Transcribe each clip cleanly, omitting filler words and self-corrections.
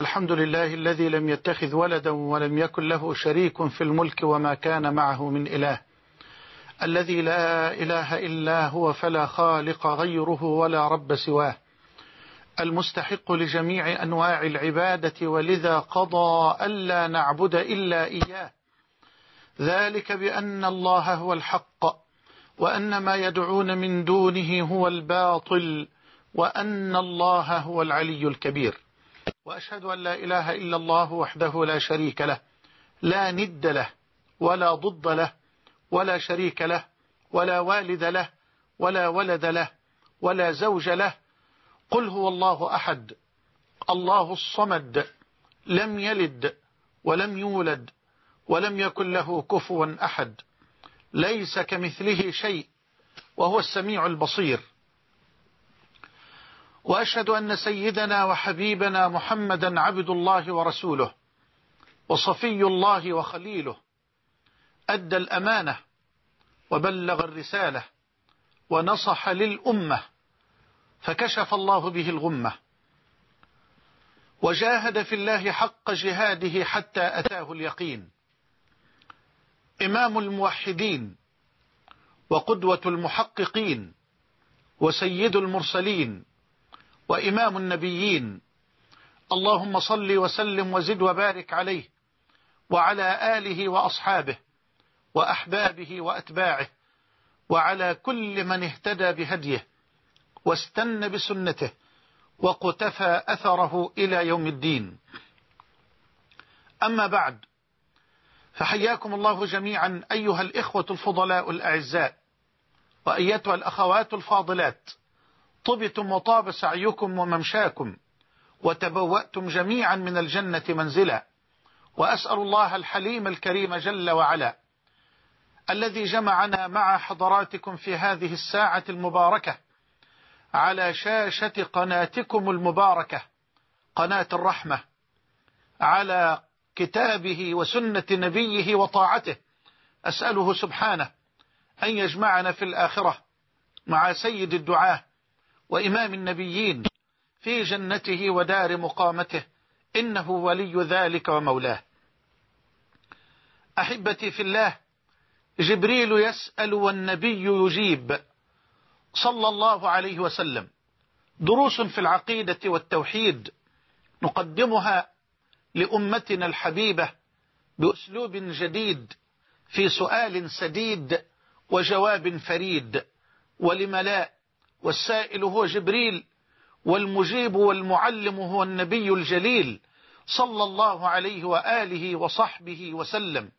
الحمد لله الذي لم يتخذ ولدا ولم يكن له شريك في الملك وما كان معه من إله، الذي لا إله إلا هو فلا خالق غيره ولا رب سواه، المستحق لجميع أنواع العبادة، ولذا قضى ألا نعبد إلا إياه، ذلك بأن الله هو الحق وأن ما يدعون من دونه هو الباطل وأن الله هو العلي الكبير. وأشهد أن لا إله إلا الله وحده لا شريك له، لا ند له ولا ضد له ولا شريك له ولا والد له ولا ولد له ولا زوج له. قل هو الله أحد الله الصمد، لم يلد ولم يولد ولم يكن له كفوا أحد، ليس كمثله شيء وهو السميع البصير. وأشهد أن سيدنا وحبيبنا محمدا عبد الله ورسوله وصفي الله وخليله، أدى الأمانة وبلغ الرسالة ونصح للأمة، فكشف الله به الغمة، وجاهد في الله حق جهاده حتى أتاه اليقين. إمام الموحدين وقدوة المحققين وسيد المرسلين وإمام النبيين، اللهم صل وسلم وزد وبارك عليه وعلى آله وأصحابه وأحبابه وأتباعه وعلى كل من اهتدى بهديه واستنى بسنته وقتفى أثره إلى يوم الدين. أما بعد، فحياكم الله جميعا أيها الإخوة الفضلاء الأعزاء، وأيتها الأخوات الفاضلات، طبتم وطاب سعيكم وممشاكم وتبوأتم جميعا من الجنة منزلا. وأسأل الله الحليم الكريم جل وعلا الذي جمعنا مع حضراتكم في هذه الساعة المباركة على شاشة قناتكم المباركة قناة الرحمة، على كتابه وسنة نبيه وطاعته، أسأله سبحانه أن يجمعنا في الآخرة مع سيد الدعاة وإمام النبيين في جنته ودار مقامته، إنه ولي ذلك ومولاه. أحبتي في الله، جبريل يسأل والنبي يجيب صلى الله عليه وسلم. دروس في العقيدة والتوحيد نقدمها لأمتنا الحبيبة بأسلوب جديد، في سؤال سديد وجواب فريد، ولم لا، والسائل هو جبريل والمجيب والمعلم هو النبي الجليل صلى الله عليه وآله وصحبه وسلم.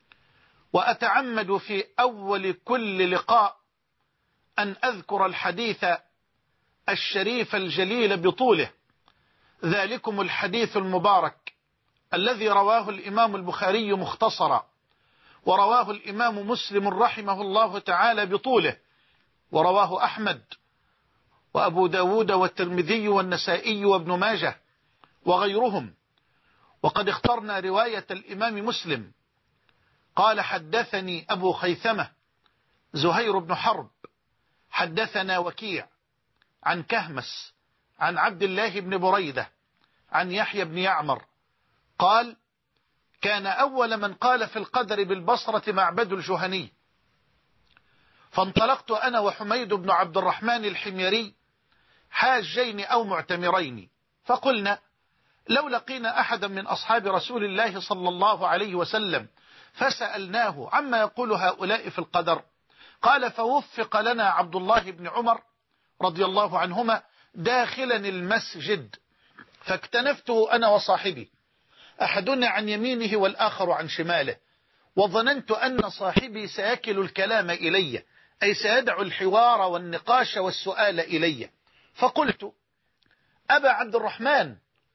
وأتعمد في أول كل لقاء أن أذكر الحديث الشريف الجليل بطوله، ذلكم الحديث المبارك الذي رواه الإمام البخاري مختصرا، ورواه الإمام مسلم رحمه الله تعالى بطوله، ورواه أحمد وأبو داود والترمذي والنسائي وابن ماجه وغيرهم. وقد اخترنا رواية الإمام مسلم. قال: حدثني أبو خيثمة زهير بن حرب حدثنا وكيع عن كهمس عن عبد الله بن بريدة عن يحيى بن يعمر قال: كان أول من قال في القدر بالبصرة معبد الجهني، فانطلقت أنا وحميد بن عبد الرحمن الحميري حاجين أو معتمرين، فقلنا: لو لقينا أحدا من أصحاب رسول الله صلى الله عليه وسلم فسألناه عما يقول هؤلاء في القدر. قال: فوفق لنا عبد الله بن عمر رضي الله عنهما داخلا المسجد، فاكتنفته أنا وصاحبي، أحدنا عن يمينه والآخر عن شماله، وظننت أن صاحبي سيكل الكلام إلي، أي سيدع الحوار والنقاش والسؤال إلي. فقلت: أبا عبد الرحمن،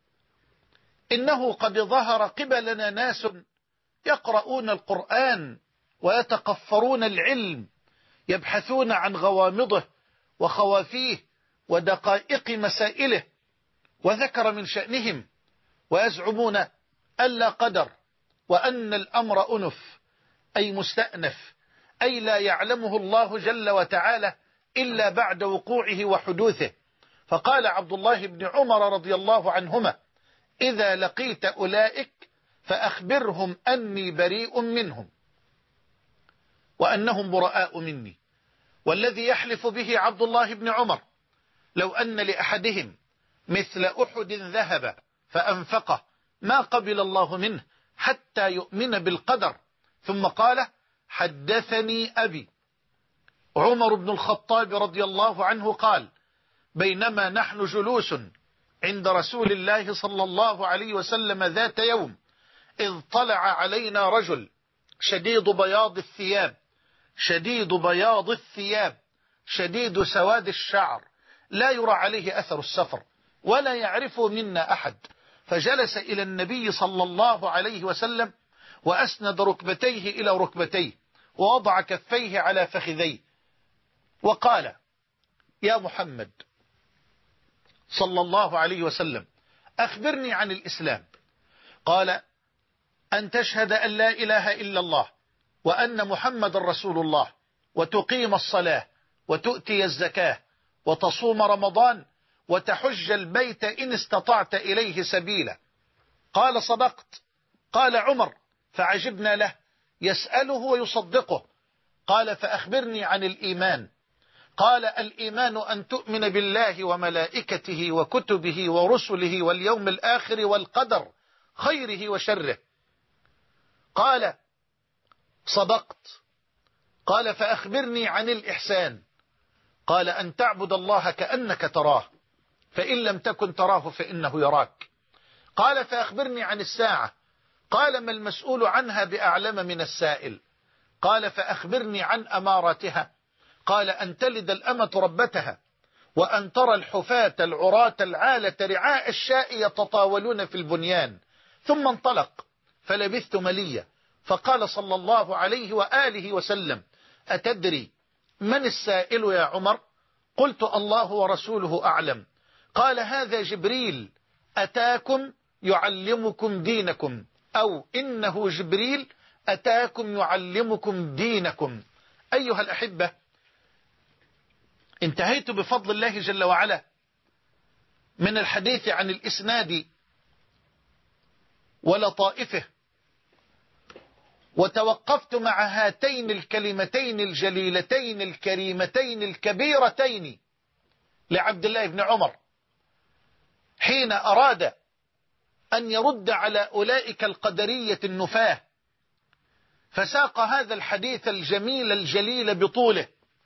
إنه قد ظهر قبلنا ناس يقرؤون القرآن ويتقفرون العلم، يبحثون عن غوامضه وخوافيه ودقائق مسائله، وذكر من شأنهم ويزعمون ألا قدر، وأن الأمر أنف أي مستأنف، أي لا يعلمه الله جل وتعالى إلا بعد وقوعه وحدوثه. فقال عبد الله بن عمر رضي الله عنهما: إذا لقيت أولئك فأخبرهم أني بريء منهم وأنهم براء مني. والذي يحلف به عبد الله بن عمر لو أن لأحدهم مثل أحد ذهب فأنفقه ما قبل الله منه حتى يؤمن بالقدر. ثم قال حدثني أبي. عمر بن الخطاب رضي الله عنه قال بينما نحن جلوس عند رسول الله صلى الله عليه وسلم ذات يوم إذ طلع علينا رجل شديد بياض الثياب شديد سواد الشعر لا يرى عليه أثر السفر ولا يعرفه منا أحد، فجلس إلى النبي صلى الله عليه وسلم وأسند ركبتيه إلى ركبتيه ووضع كفيه على فخذيه وقال يا محمد صلى الله عليه وسلم أخبرني عن الإسلام. قال أن تشهد أن لا إله إلا الله وأن محمد رسول الله وتقيم الصلاة وتؤتي الزكاة وتصوم رمضان وتحج البيت إن استطعت إليه سبيلا. قال صدقت. قال عمر فعجبنا له يسأله ويصدقه. قال فأخبرني عن الإيمان. قال الإيمان أن تؤمن بالله وملائكته وكتبه ورسله واليوم الآخر والقدر خيره وشره. قال صدقت. قال فأخبرني عن الإحسان. قال أن تعبد الله كأنك تراه فإن لم تكن تراه فإنه يراك. قال فأخبرني عن الساعة. قال ما المسؤول عنها بأعلم من السائل. قال فأخبرني عن أماراتها. قال أن تلد الأمة ربتها وأن ترى الحفاة العراة العالة رعاء الشاء يتطاولون في البنيان. ثم انطلق فلبثت مليا فقال صلى الله عليه وآله وسلم أتدري من السائل يا عمر؟ قلت الله ورسوله أعلم. قال هذا جبريل أتاكم يعلمكم دينكم أو إنه جبريل أتاكم يعلمكم دينكم. أيها الأحبة انتهيت بفضل الله جل وعلا من الحديث عن الإسناد ولطائفه وتوقفت مع هاتين الكلمتين الجليلتين الكريمتين الكبيرتين لعبد الله بن عمر حين أراد أن يرد على أولئك القدرية النفاة، فساق هذا الحديث الجميل الجليل بطوله،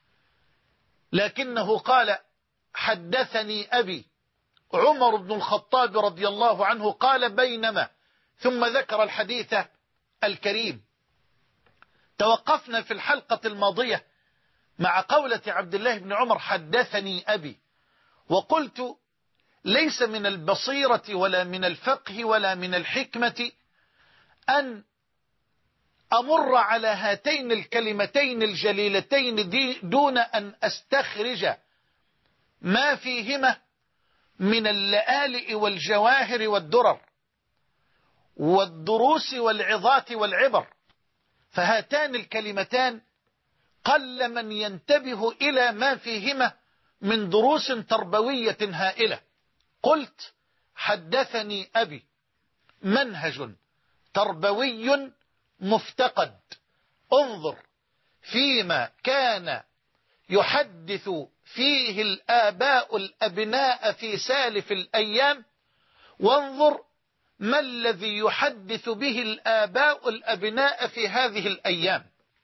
لكنه قال حدثني أبي عمر بن الخطاب رضي الله عنه قال بينما، ثم ذكر الحديث الكريم. توقفنا في الحلقة الماضية مع قولة عبد الله بن عمر حدثني أبي، وقلت ليس من البصيرة ولا من الفقه ولا من الحكمة أن أمر على هاتين الكلمتين الجليلتين دون أن أستخرج ما فيهما من اللآلئ والجواهر والدرر والدروس والعظات والعبر. فهاتان الكلمتان قل من ينتبه إلى ما فيهما من دروس تربوية هائلة. قلت حدثني أبي منهج تربوي مفتقد. انظر فيما كان يحدث فيه الآباء الأبناء في سالف الأيام، وانظر ما الذي يحدث به الآباء الأبناء في هذه الأيام،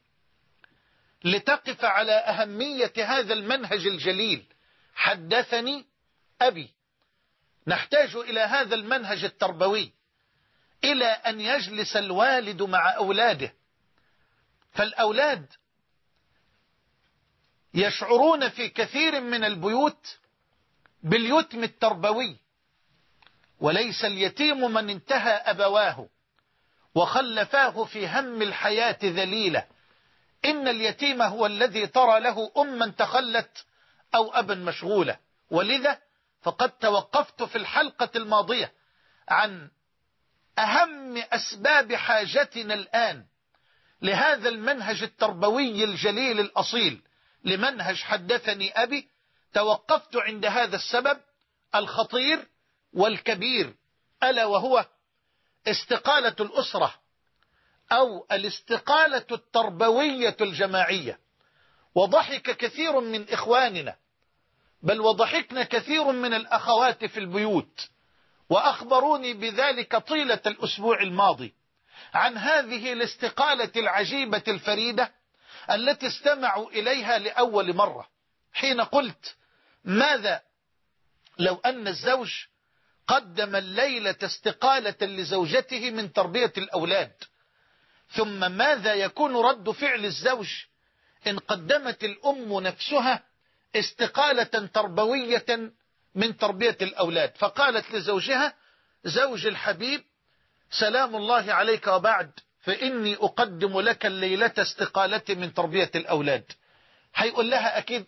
لتقف على أهمية هذا المنهج الجليل. حدثني أبي. نحتاج إلى هذا المنهج التربوي، إلى أن يجلس الوالد مع أولاده، فالأولاد يشعرون في كثير من البيوت باليتم التربوي، وليس اليتيم من انتهى أبواه وخلفاه في هم الحياة ذليلة. إن اليتيم هو الذي ترى له أما تخلت أو أبا مشغولة. ولذا فقد توقفت في الحلقة الماضية عن أهم أسباب حاجتنا الآن لهذا المنهج التربوي الجليل الأصيل، لمنهج حدثني أبي. توقفت عند هذا السبب الخطير والكبير ألا وهو استقالة الأسرة أو الاستقالة التربوية الجماعية. وضحك كثير من إخواننا، بل وضحكنا كثير من الأخوات في البيوت، وأخبروني بذلك طيلة الأسبوع الماضي عن هذه الاستقالة العجيبة الفريدة التي استمعوا إليها لأول مرة، حين قلت: ماذا لو أن الزوج قدم الليلة استقالة لزوجته من تربية الأولاد؟ ثم ماذا يكون رد فعل الزوج إن قدمت الأم نفسها استقالة تربوية من تربية الأولاد؟ فقالت لزوجها: زوج الحبيب، سلام الله عليك وبعد، فإني أقدم لك الليلة استقالتي من تربية الأولاد. هيقول لها: أكيد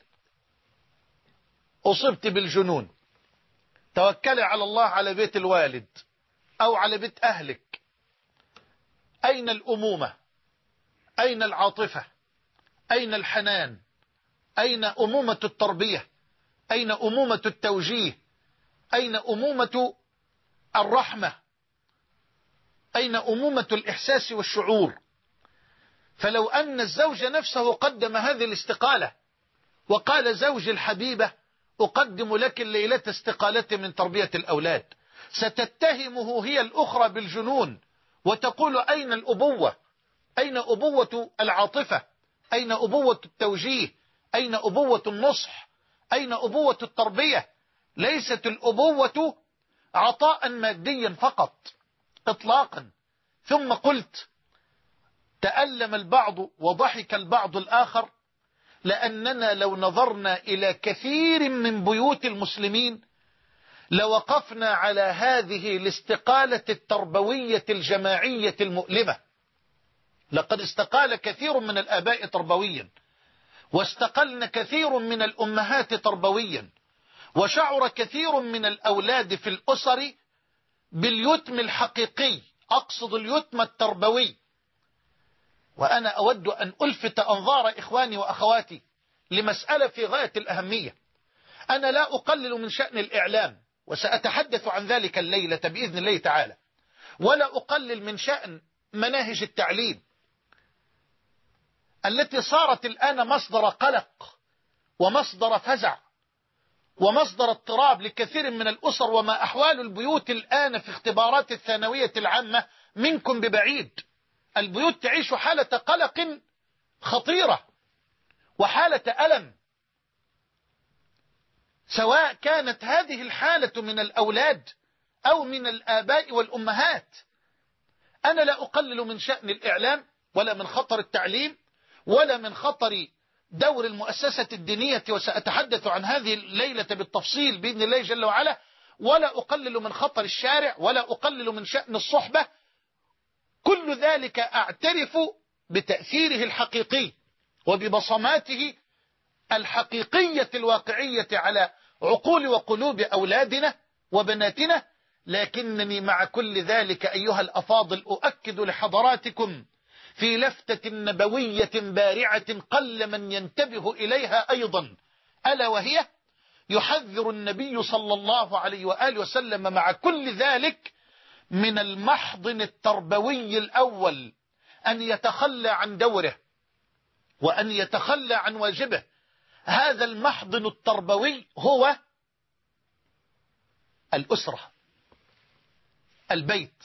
أصبت بالجنون، توكلي على الله على بيت الوالد أو على بيت أهلك. أين الأمومة؟ أين العاطفة؟ أين الحنان؟ أين أمومة التربية؟ أين أمومة التوجيه؟ أين أمومة الرحمة؟ أين أمومة الإحساس والشعور؟ فلو أن الزوج نفسه قدم هذه الاستقالة وقال: زوج الحبيبة، أقدم لك الليلة استقالتي من تربية الأولاد، ستتهمه هي الأخرى بالجنون وتقول: أين الأبوة؟ أين أبوة العاطفة؟ أين أبوة التوجيه؟ أين أبوة النصح؟ أين أبوة التربية؟ ليست الأبوة عطاء ماديا فقط إطلاقا. ثم قلت: تألم البعض وضحك البعض الآخر، لأننا لو نظرنا إلى كثير من بيوت المسلمين لوقفنا على هذه الاستقالة التربوية الجماعية المؤلمة. لقد استقال كثير من الآباء تربويا، واستقلن كثير من الأمهات تربويا، وشعر كثير من الأولاد في الأسر باليتم الحقيقي، أقصد اليتم التربوي. وأنا أود أن ألفت أنظار إخواني وأخواتي لمسألة في غاية الأهمية. أنا لا أقلل من شأن الإعلام، وسأتحدث عن ذلك الليلة بإذن الله تعالى، ولا أقلل من شأن مناهج التعليم التي صارت الآن مصدر قلق ومصدر فزع ومصدر اضطراب لكثير من الأسر. وما أحوال البيوت الآن في اختبارات الثانوية العامة منكم ببعيد. البيوت تعيش حالة قلق خطيرة وحالة ألم، سواء كانت هذه الحالة من الأولاد أو من الآباء والأمهات. أنا لا أقلل من شأن الإعلام ولا من خطر التعليم ولا من خطر دور المؤسسة الدينية، وسأتحدث عن هذه الليلة بالتفصيل بإذن الله جل وعلا. ولا أقلل من خطر الشارع ولا أقلل من شأن الصحبة. كل ذلك أعترف بتأثيره الحقيقي وببصماته الحقيقية الواقعية على عقول وقلوب أولادنا وبناتنا. لكنني مع كل ذلك أيها الأفاضل أؤكد لحضراتكم في لفتة نبوية بارعة قل من ينتبه إليها أيضا، ألا وهي: يحذر النبي صلى الله عليه وآله وسلم مع كل ذلك من المحضن التربوي الأول أن يتخلى عن دوره وأن يتخلى عن واجبه. هذا المحضن التربوي هو الأسرة، البيت.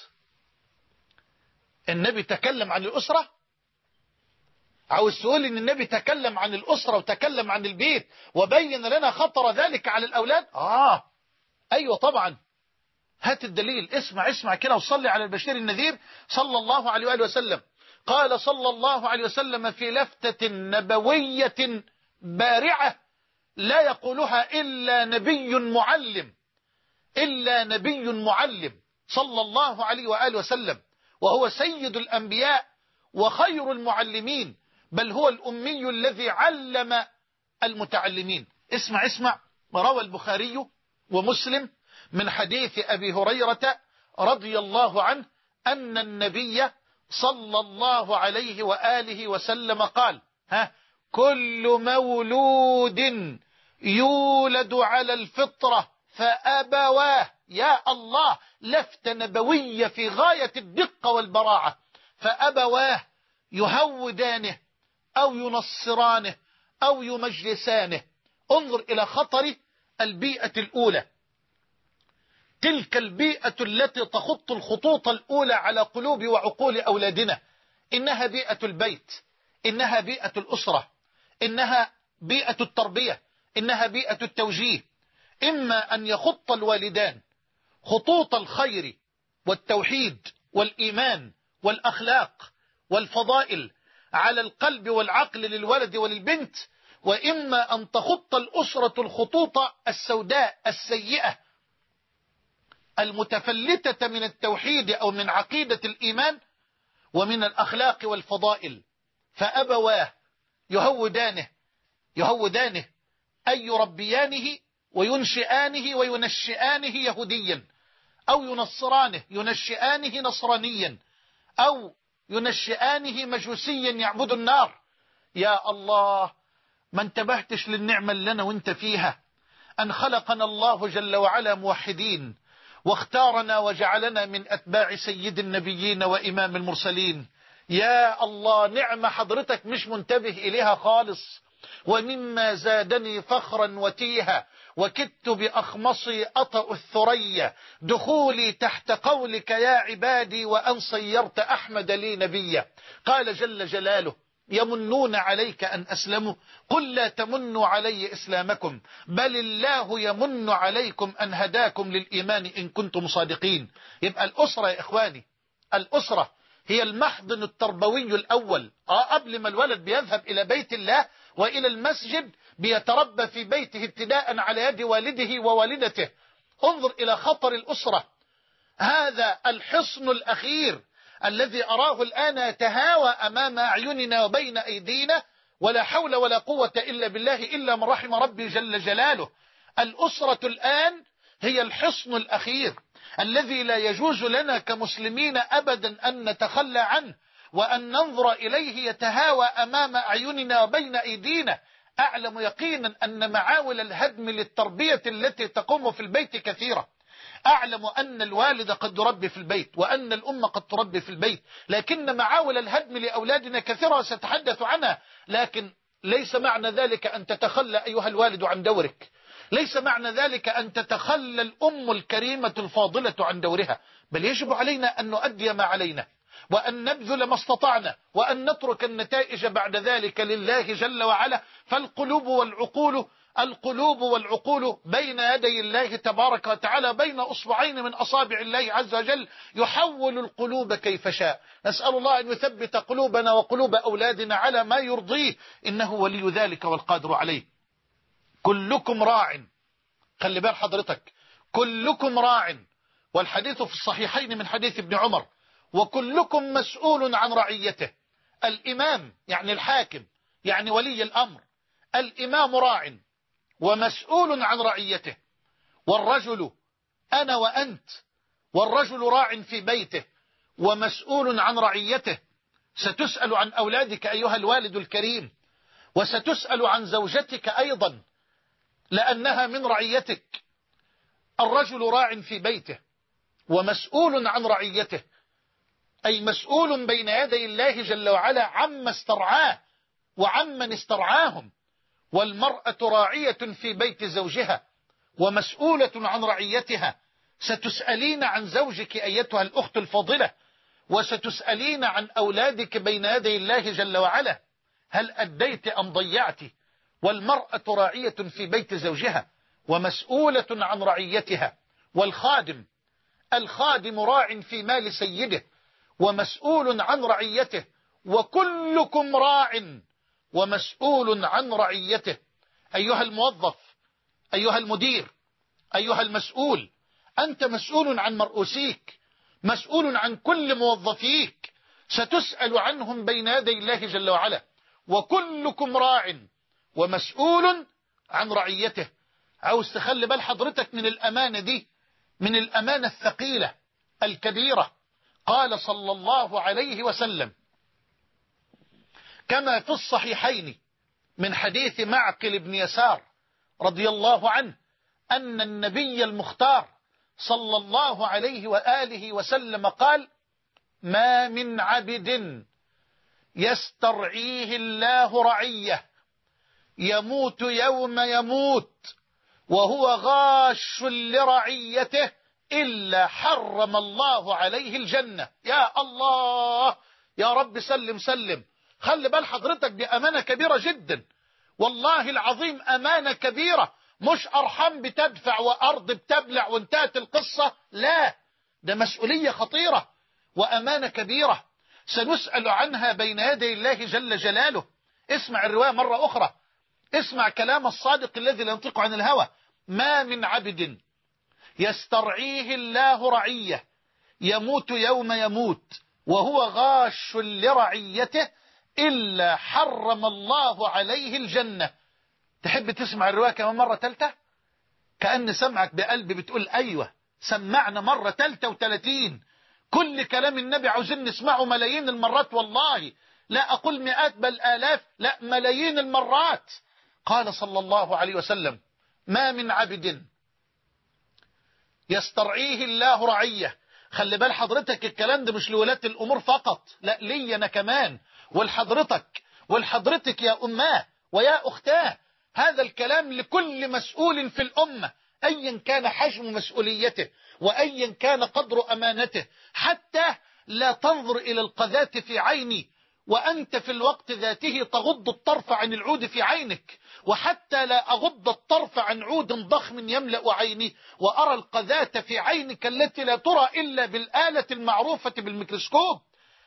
النبي تكلم عن الأسرة. عاوز تقول ان النبي تكلم عن الأسرة وتكلم عن البيت وبين لنا خطر ذلك على الأولاد؟ أيوة طبعا. هات الدليل. اسمع كده وصلي على البشير النذير صلى الله عليه وآله وسلم. قال صلى الله عليه وسلم في لفتة نبوية بارعة لا يقولها إلا نبي معلم، إلا نبي معلم صلى الله عليه وآله وسلم، وهو سيد الأنبياء وخير المعلمين، بل هو الأمي الذي علم المتعلمين. اسمع. روى البخاري ومسلم من حديث أبي هريرة رضي الله عنه أن النبي صلى الله عليه وآله وسلم قال: كل مولود يولد على الفطرة فأبواه. يا الله، لفتة نبوية في غاية الدقة والبراعة. فأبواه يهودانه أو ينصرانه أو يمجلسانه. انظر إلى خطر البيئة الأولى، تلك البيئة التي تخط الخطوط الأولى على قلوب وعقول أولادنا. إنها بيئة البيت، إنها بيئة الأسرة، إنها بيئة التربية، إنها بيئة التوجيه. إما أن يخط الوالدان خطوط الخير والتوحيد والإيمان والأخلاق والفضائل على القلب والعقل للولد وللبنت، وإما أن تخط الأسرة الخطوط السوداء السيئة المتفلتة من التوحيد أو من عقيدة الإيمان ومن الأخلاق والفضائل. فأبواه يهودانه أي يربيانه وينشئانه وينشئانه يهوديا، أو ينصرانه ينشئانه نصرانيا، أو ينشئانه مجوسيا يعبد النار. يا الله، ما انتبهتش للنعمة اللي أنا وانت فيها، أن خلقنا الله جل وعلا موحدين، واختارنا وجعلنا من أتباع سيد النبيين وإمام المرسلين. يا الله، نعمة حضرتك مش منتبه إليها خالص. ومما زادني فخرا وتيها وكدت بأخمصي أطأ الثريا دخولي تحت قولك يا عبادي وأن صيرت أحمد لي نبيا. قال جل جلاله: يمنون عليك أن أسلموا قل لا تمنوا علي إسلامكم بل الله يمن عليكم أن هداكم للإيمان إن كنتم صادقين. يبقى الأسرة يا إخواني، الأسرة هي المحضن التربوي الأول. قبل ما الولد بيذهب إلى بيت الله وإلى المسجد بيتربى في بيته ابتداء على يد والده ووالدته. انظر إلى خطر الأسرة، هذا الحصن الأخير الذي أراه الآن يتهاوى أمام أعيننا وبين أيدينا، ولا حول ولا قوة إلا بالله إلا من رحم ربي جل جلاله. الأسرة الآن هي الحصن الأخير الذي لا يجوز لنا كمسلمين أبدا أن نتخلى عنه وأن ننظر إليه يتهاوى أمام أعيننا وبين أيدينا. أعلم يقينا أن معاول الهدم للتربية التي تقوم في البيت كثيرة. أعلم أن الوالد قد يربي في البيت وأن الأم قد تربي في البيت، لكن معاول الهدم لأولادنا كثيرة سأتحدث عنها. لكن ليس معنى ذلك أن تتخلى أيها الوالد عن دورك، ليس معنى ذلك أن تتخلى الأم الكريمة الفاضلة عن دورها، بل يجب علينا أن نؤدي ما علينا وأن نبذل ما استطعنا وأن نترك النتائج بعد ذلك لله جل وعلا. فالقلوب والعقول بين يدي الله تبارك وتعالى، بين أصبعين من أصابع الله عز وجل، يحول القلوب كيف شاء. نسأل الله أن يثبت قلوبنا وقلوب أولادنا على ما يرضيه، إنه ولي ذلك والقادر عليه. كلكم راع، خلي بال حضرتك، كلكم راع، والحديث في الصحيحين من حديث ابن عمر: وكلكم مسؤول عن رعيته. الإمام يعني الحاكم يعني ولي الأمر، الإمام راع ومسؤول عن رعيته. والرجل أنا وأنت، والرجل راع في بيته ومسؤول عن رعيته. ستسأل عن أولادك أيها الوالد الكريم، وستسأل عن زوجتك أيضا لأنها من رعيتك. الرجل راع في بيته ومسؤول عن رعيته، أي مسؤول بين يدي الله جل وعلا عما استرعاه وعمن استرعاهم. والمرأة راعية في بيت زوجها ومسؤولة عن رعيتها. ستسألين عن زوجك أيتها الأخت الفاضلة، وستسألين عن أولادك بين يدي الله جل وعلا، هل أديت أم ضيعت؟ والمرأة راعية في بيت زوجها ومسؤولة عن رعيتها. الخادم راع في مال سيده ومسؤول عن رعيته. وكلكم راع ومسؤول عن رعيته. أيها الموظف، أيها المدير، أيها المسؤول، أنت مسؤول عن مرؤوسيك، مسؤول عن كل موظفيك، ستسأل عنهم بين يدي الله جل وعلا. وكلكم راع ومسؤول عن رعيته. عاوز تخلي بال حضرتك من الأمانة دي، من الأمانة الثقيلة الكبيرة. قال صلى الله عليه وسلم كما في الصحيحين من حديث معقل بن يسار رضي الله عنه أن النبي المختار صلى الله عليه وآله وسلم قال: ما من عبد يسترعيه الله رعية يموت يوم يموت وهو غاش لرعيته إلا حرم الله عليه الجنة. يا الله يا رب سلم سلم. خلي بال حضرتك، دي أمانة كبيرة جدا، والله العظيم أمانة كبيرة، مش أرحام بتدفع وأرض بتبلع وانتهت القصة، لا، ده مسؤولية خطيرة وأمانة كبيرة سنسأل عنها بين يدي الله جل جلاله. اسمع الرواية مرة أخرى، اسمع كلام الصادق الذي لا ينطق عن الهوى: ما من عبد يسترعيه الله رعية يموت يوم يموت وهو غاش لرعيته إلا حرم الله عليه الجنة. تحب تسمع الرواية كمان مرة ثالثة؟ كأن سمعك بقلبي بتقول أيوة، سمعنا مرة 33. كل كلام النبي عاوزين نسمعه ملايين المرات، والله لا أقول مئات بل آلاف، لا ملايين المرات. قال صلى الله عليه وسلم: ما من عبد يسترعيه الله رعية. خلي بال حضرتك، الكلام ده مش لولاة الأمور فقط، لا، لي أنا كمان والحضرتك يا أماه ويا أختاه. هذا الكلام لكل مسؤول في الأمة، أيا كان حجم مسؤوليته وأيا كان قدر أمانته، حتى لا تنظر إلى القذاة في عيني وأنت في الوقت ذاته تغض الطرف عن العود في عينك، وحتى لا أغض الطرف عن عود ضخم يملأ عيني وأرى القذاة في عينك التي لا ترى إلا بالآلة المعروفة بالميكروسكوب.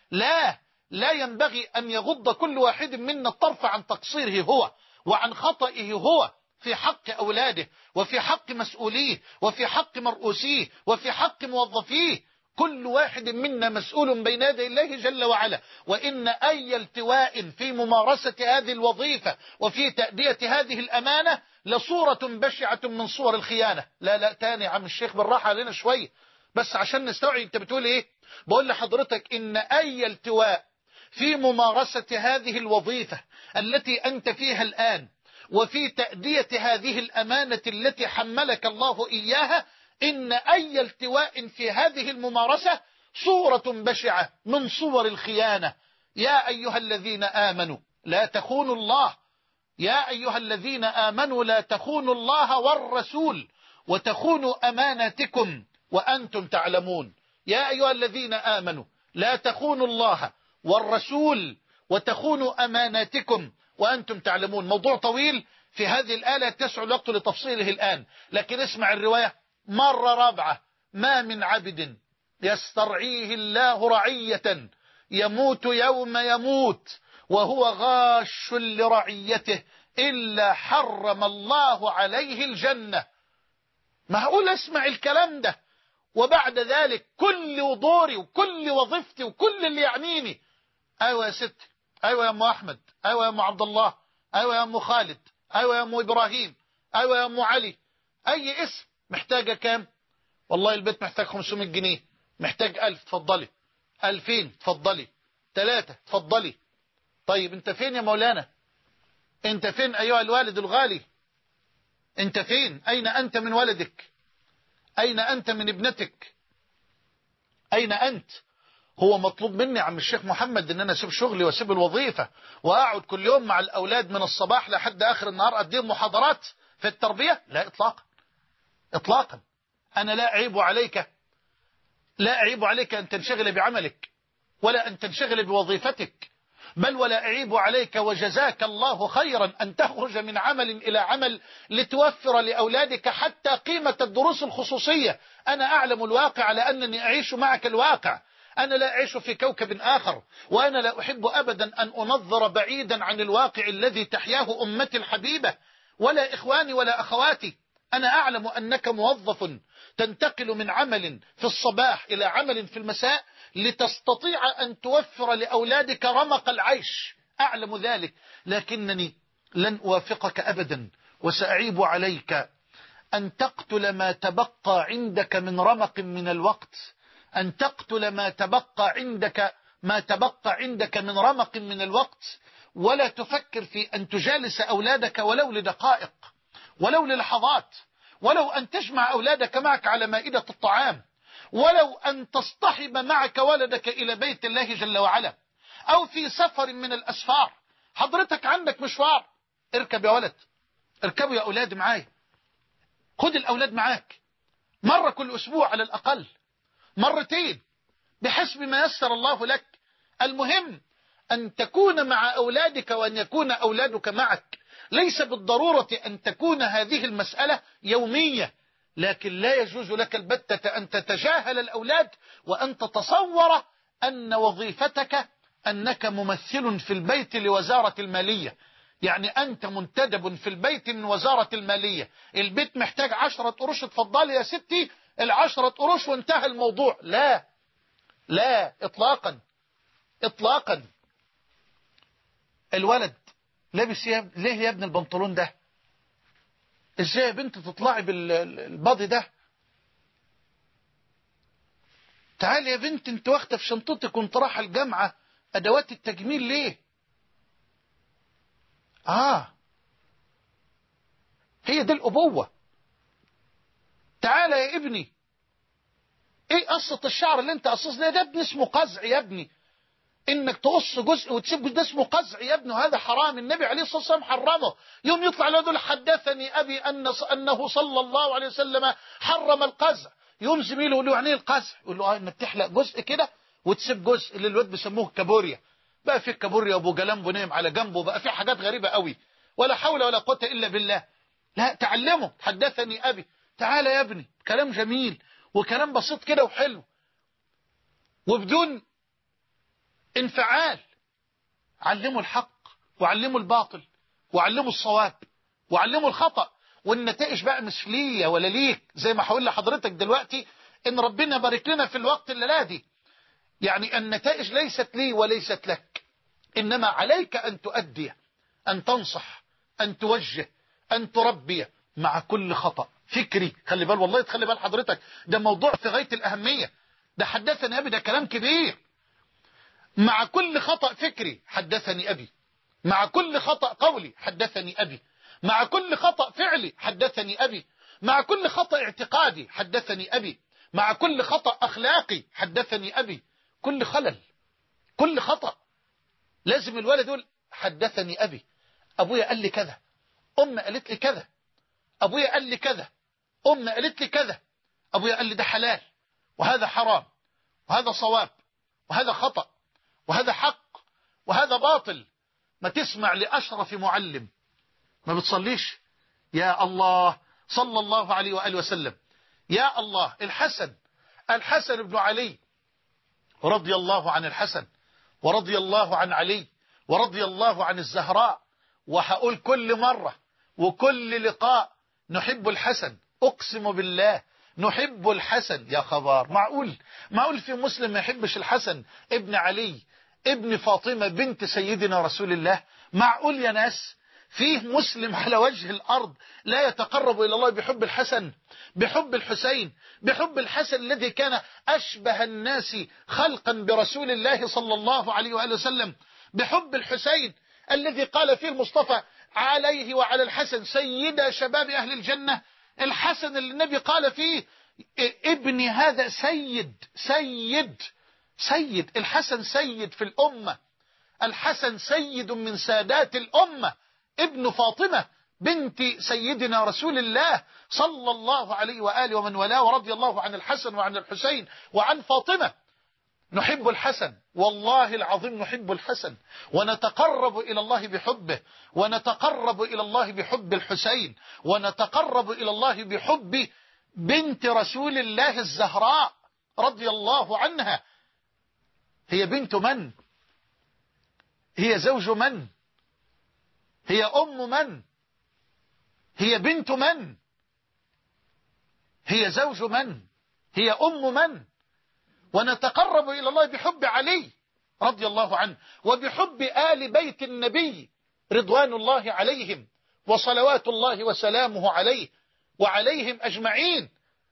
لا ينبغي أن يغض كل واحد منا الطرف عن تقصيره هو وعن خطئه هو في حق أولاده وفي حق مسؤوليه وفي حق مرؤوسيه وفي حق موظفيه. كل واحد منا مسؤول بين يدي الله جل وعلا، وإن أي التواء في ممارسة هذه الوظيفة وفي تأدية هذه الأمانة لصورة بشعة من صور الخيانة. لا تاني يا عم الشيخ، بالراحة علينا شوية بس عشان نستوعب انت بتقول ايه. بقول لحضرتك إن أي التواء في ممارسة هذه الوظيفة التي أنت فيها الآن وفي تأدية هذه الأمانة التي حملك الله إياها، إن أي التواء في هذه الممارسة صورة بشعة من صور الخيانة. يا أيها الذين آمنوا لا تخونوا الله، يا أيها الذين آمنوا لا تخونوا الله والرسول وتخونوا أماناتكم وأنتم تعلمون. يا أيها الذين آمنوا لا تخونوا الله والرسول وتخونوا أماناتكم وأنتم تعلمون. موضوع طويل في هذه الآلة تسع الوقت لتفصيله الآن، لكن اسمع الرواية مرة رابعة: ما من عبد يسترعيه الله رعية يموت يوم يموت وهو غاش لرعيته إلا حرم الله عليه الجنة. معقول اسمع الكلام ده وبعد ذلك كل دوري وكل وظيفتي وكل اللي يعنيني: ايوه يا ست، ايوه يا ام احمد، ايوه يا ام عبد الله، ايوه يا ام خالد، ايوه يا ام ابراهيم، ايوه يا ام علي، اي اسم. محتاجة كام؟ والله البيت محتاج 500 جنيه، محتاج 1000 تفضلي، 2000 تفضلي، 3 تفضلي. طيب انت فين يا مولانا؟ انت فين ايها الوالد الغالي؟ انت فين؟ اين انت من ولدك؟ اين انت من ابنتك؟ اين انت؟ هو مطلوب مني يا عم الشيخ محمد ان انا اسيب شغلي واسيب الوظيفة واقعد كل يوم مع الاولاد من الصباح لحد اخر النهار اديهم محاضرات في التربية؟ لا اطلاقا اطلاقا. انا لا اعيب عليك ان تنشغل بعملك ولا ان تنشغل بوظيفتك، بل ولا اعيب عليك وجزاك الله خيرا ان تخرج من عمل الى عمل لتوفر لاولادك حتى قيمة الدروس الخصوصية. انا اعلم الواقع لانني اعيش معك الواقع، أنا لا أعيش في كوكب آخر، وأنا لا أحب أبدا أن أنظر بعيدا عن الواقع الذي تحياه أمتي الحبيبة ولا إخواني ولا أخواتي. أنا أعلم أنك موظف تنتقل من عمل في الصباح إلى عمل في المساء لتستطيع أن توفر لأولادك رمق العيش، أعلم ذلك، لكنني لن أوافقك أبدا وسأعيب عليك أن تقتل ما تبقى عندك من رمق من الوقت، أن تقتل ما تبقى عندك من رمق من الوقت، ولا تفكر في أن تجالس أولادك ولو لدقائق ولو للحظات ولو أن تجمع أولادك معك على مائدة الطعام، ولو أن تصطحب معك ولدك إلى بيت الله جل وعلا، أو في سفر من الأسفار. حضرتك عندك مشوار، اركب يا ولد، اركبوا يا أولاد معايا، خد الأولاد معاك مرة كل أسبوع على الأقل، مرتين، بحسب ما يسر الله لك. المهم أن تكون مع أولادك وأن يكون أولادك معك. ليس بالضرورة أن تكون هذه المسألة يومية، لكن لا يجوز لك البتة أن تتجاهل الأولاد وأن تتصور أن وظيفتك أنك ممثل في البيت لوزارة المالية. يعني أنت منتدب في البيت من وزارة المالية، البيت محتاج 10 قروش، اتفضلي يا ستي 10 قروش وانتهى الموضوع. لا لا إطلاقا إطلاقا. الولد لابس ليه يا ابن البنطلون ده؟ ازاي يا بنت تطلعي بالباضي ده؟ تعالي يا بنت، انت واخده في شنطتك وانت رايحه الجامعه ادوات التجميل ليه؟ هي دي الابوه. تعالى يا ابني، ايه قصه الشعر اللي انت قصص ده ابني اسمه قزع يا ابني، انك تقص جزء وتسيب جزء ده اسمه قزع يا ابني، وهذا حرام، النبي عليه الصلاه والسلام حرمه. يوم يطلع له يقول حدثني ابي انه صلى الله عليه وسلم حرم القزع، يوم زميله يقول له يعني ايه القزع؟ يقول له انك تحلق جزء كده وتسيب جزء، اللي الواد بيسموه كابوريا. بقى في كابوريا ابو جلامبو نايم على جنبه، بقى في حاجات غريبه قوي، ولا حول ولا قوه الا بالله. لا، تعلمه، حدثني ابي، تعالى يا ابني، كلام جميل وكلام بسيط كده وحلو وبدون انفعال. علموا الحق وعلموا الباطل وعلموا الصواب وعلموا الخطأ، والنتائج بقى مش ليا ولا ليك، زي ما هقول لحضرتك دلوقتي ان ربنا بارك لنا في الوقت الليلة دي. يعني النتائج ليست لي وليست لك، انما عليك ان تؤدي، ان تنصح، ان توجه، ان تربي مع كل خطأ فكري. خلي بال والله، تخلي بال حضرتك، ده موضوع في غاية الأهمية، ده حدثني أبي، ده كلام كبير. مع كل خطأ فكري حدثني أبي، مع كل خطأ قولي حدثني أبي، مع كل خطأ فعلي حدثني أبي، مع كل خطأ اعتقادي حدثني أبي، مع كل خطأ أخلاقي حدثني أبي. كل خلل، كل خطأ لازم الولد يقول حدثني أبي، أبويا قال لي كذا، أم قالت لي كذا، أبويا قال لي كذا، أم قالت لي كذا، أبويا قال لي ده حلال وهذا حرام وهذا صواب وهذا خطأ وهذا حق وهذا باطل. ما تسمع لأشرف معلم ما بتصليش؟ يا الله، صلى الله عليه وآله وسلم. يا الله، الحسن بن علي، رضي الله عن الحسن ورضي الله عن علي ورضي الله عن الزهراء. وهقول كل مرة وكل لقاء نحب الحسن، أقسم بالله نحب الحسن. يا خبر، معقول في مسلم ما يحبش الحسن ابن علي ابن فاطمة بنت سيدنا رسول الله؟ معقول يا ناس فيه مسلم على وجه الأرض لا يتقرب إلى الله بحب الحسن، بحب الحسين، بحب الحسن الذي كان أشبه الناس خلقا برسول الله صلى الله عليه وآله وسلم، بحب الحسين الذي قال فيه المصطفى عليه وعلى الحسن سيدا شباب أهل الجنة. الحسن اللي النبي قال فيه ابني هذا سيد. الحسن سيد في الأمة، الحسن سيد من سادات الأمة، ابن فاطمة بنت سيدنا رسول الله صلى الله عليه وآله ومن والاه، ورضي الله عن الحسن وعن الحسين وعن فاطمة. نحب الحسن، والله العظيم نحب الحسن، ونتقرب إلى الله بحبه، ونتقرب إلى الله بحب الحسين، ونتقرب إلى الله بحب بنت رسول الله الزهراء رضي الله عنها. هي بنت من؟ هي زوج من؟ هي أم من؟ هي بنت من؟ هي زوج من؟ هي أم من؟ ونتقرب إلى الله بحب علي رضي الله عنه، وبحب آل بيت النبي رضوان الله عليهم وصلوات الله وسلامه عليه وعليهم أجمعين.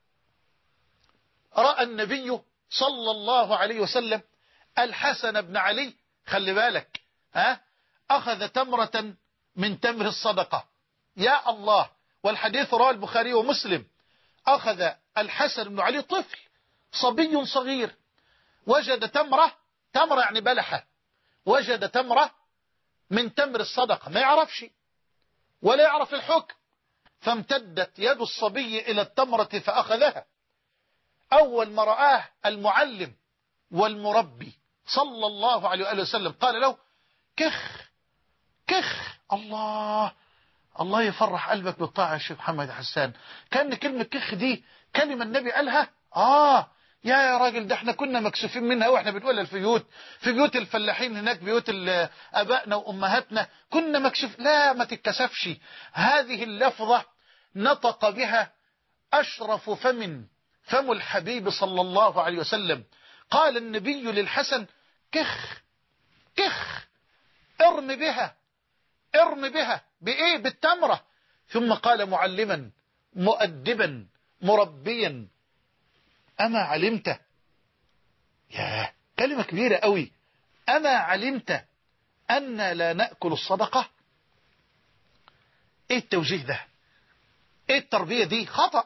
رأى النبي صلى الله عليه وسلم الحسن بن علي، خلي بالك، أخذ تمرة من تمر الصدقة، يا الله، والحديث رواه البخاري ومسلم. أخذ الحسن بن علي طفل صبي صغير وجد تمرة يعني بلحة، وجد تمرة من تمر الصدقة، ما يعرفش ولا يعرف الحكم، فامتدت يد الصبي إلى التمرة فأخذها. أول ما رآه المعلم والمربي صلى الله عليه وآله وسلم قال له كخ كخ. الله يفرح قلبك بالطاعة يا شيخ محمد حسان. كان كلمة كخ دي كلمة النبي قالها. يا راجل، ده احنا كنا مكسوفين منها واحنا بنقولها في بيوت الفلاحين هناك، بيوت ابائنا وامهاتنا كنا مكسوف. لا، ما تتكسفش. هذه اللفظة نطق بها اشرف فم الحبيب صلى الله عليه وسلم. قال النبي للحسن كخ كخ، ارم بها بإيه؟ بالتمرة. ثم قال معلما مؤدبا مربيا أما علمت، يا كلمة كبيرة قوي، أما علمت أن لا نأكل الصدقة؟ إيه التوجيه ده؟ إيه التربية دي؟ خطأ.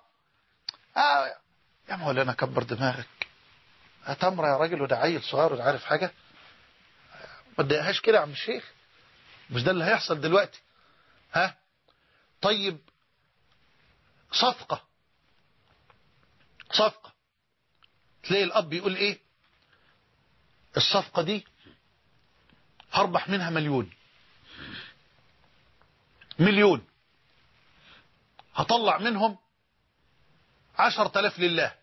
يا مولانا كبر دماغك، تمرة يا راجل، وده عيل صغير وده عارف حاجة، ما تضايقهاش كده يا عم الشيخ. مش ده اللي هيحصل دلوقتي؟ طيب، صفقة تلاقي الأب يقول إيه؟ الصفقة دي هربح منها مليون، هطلع منهم 10,000 لله.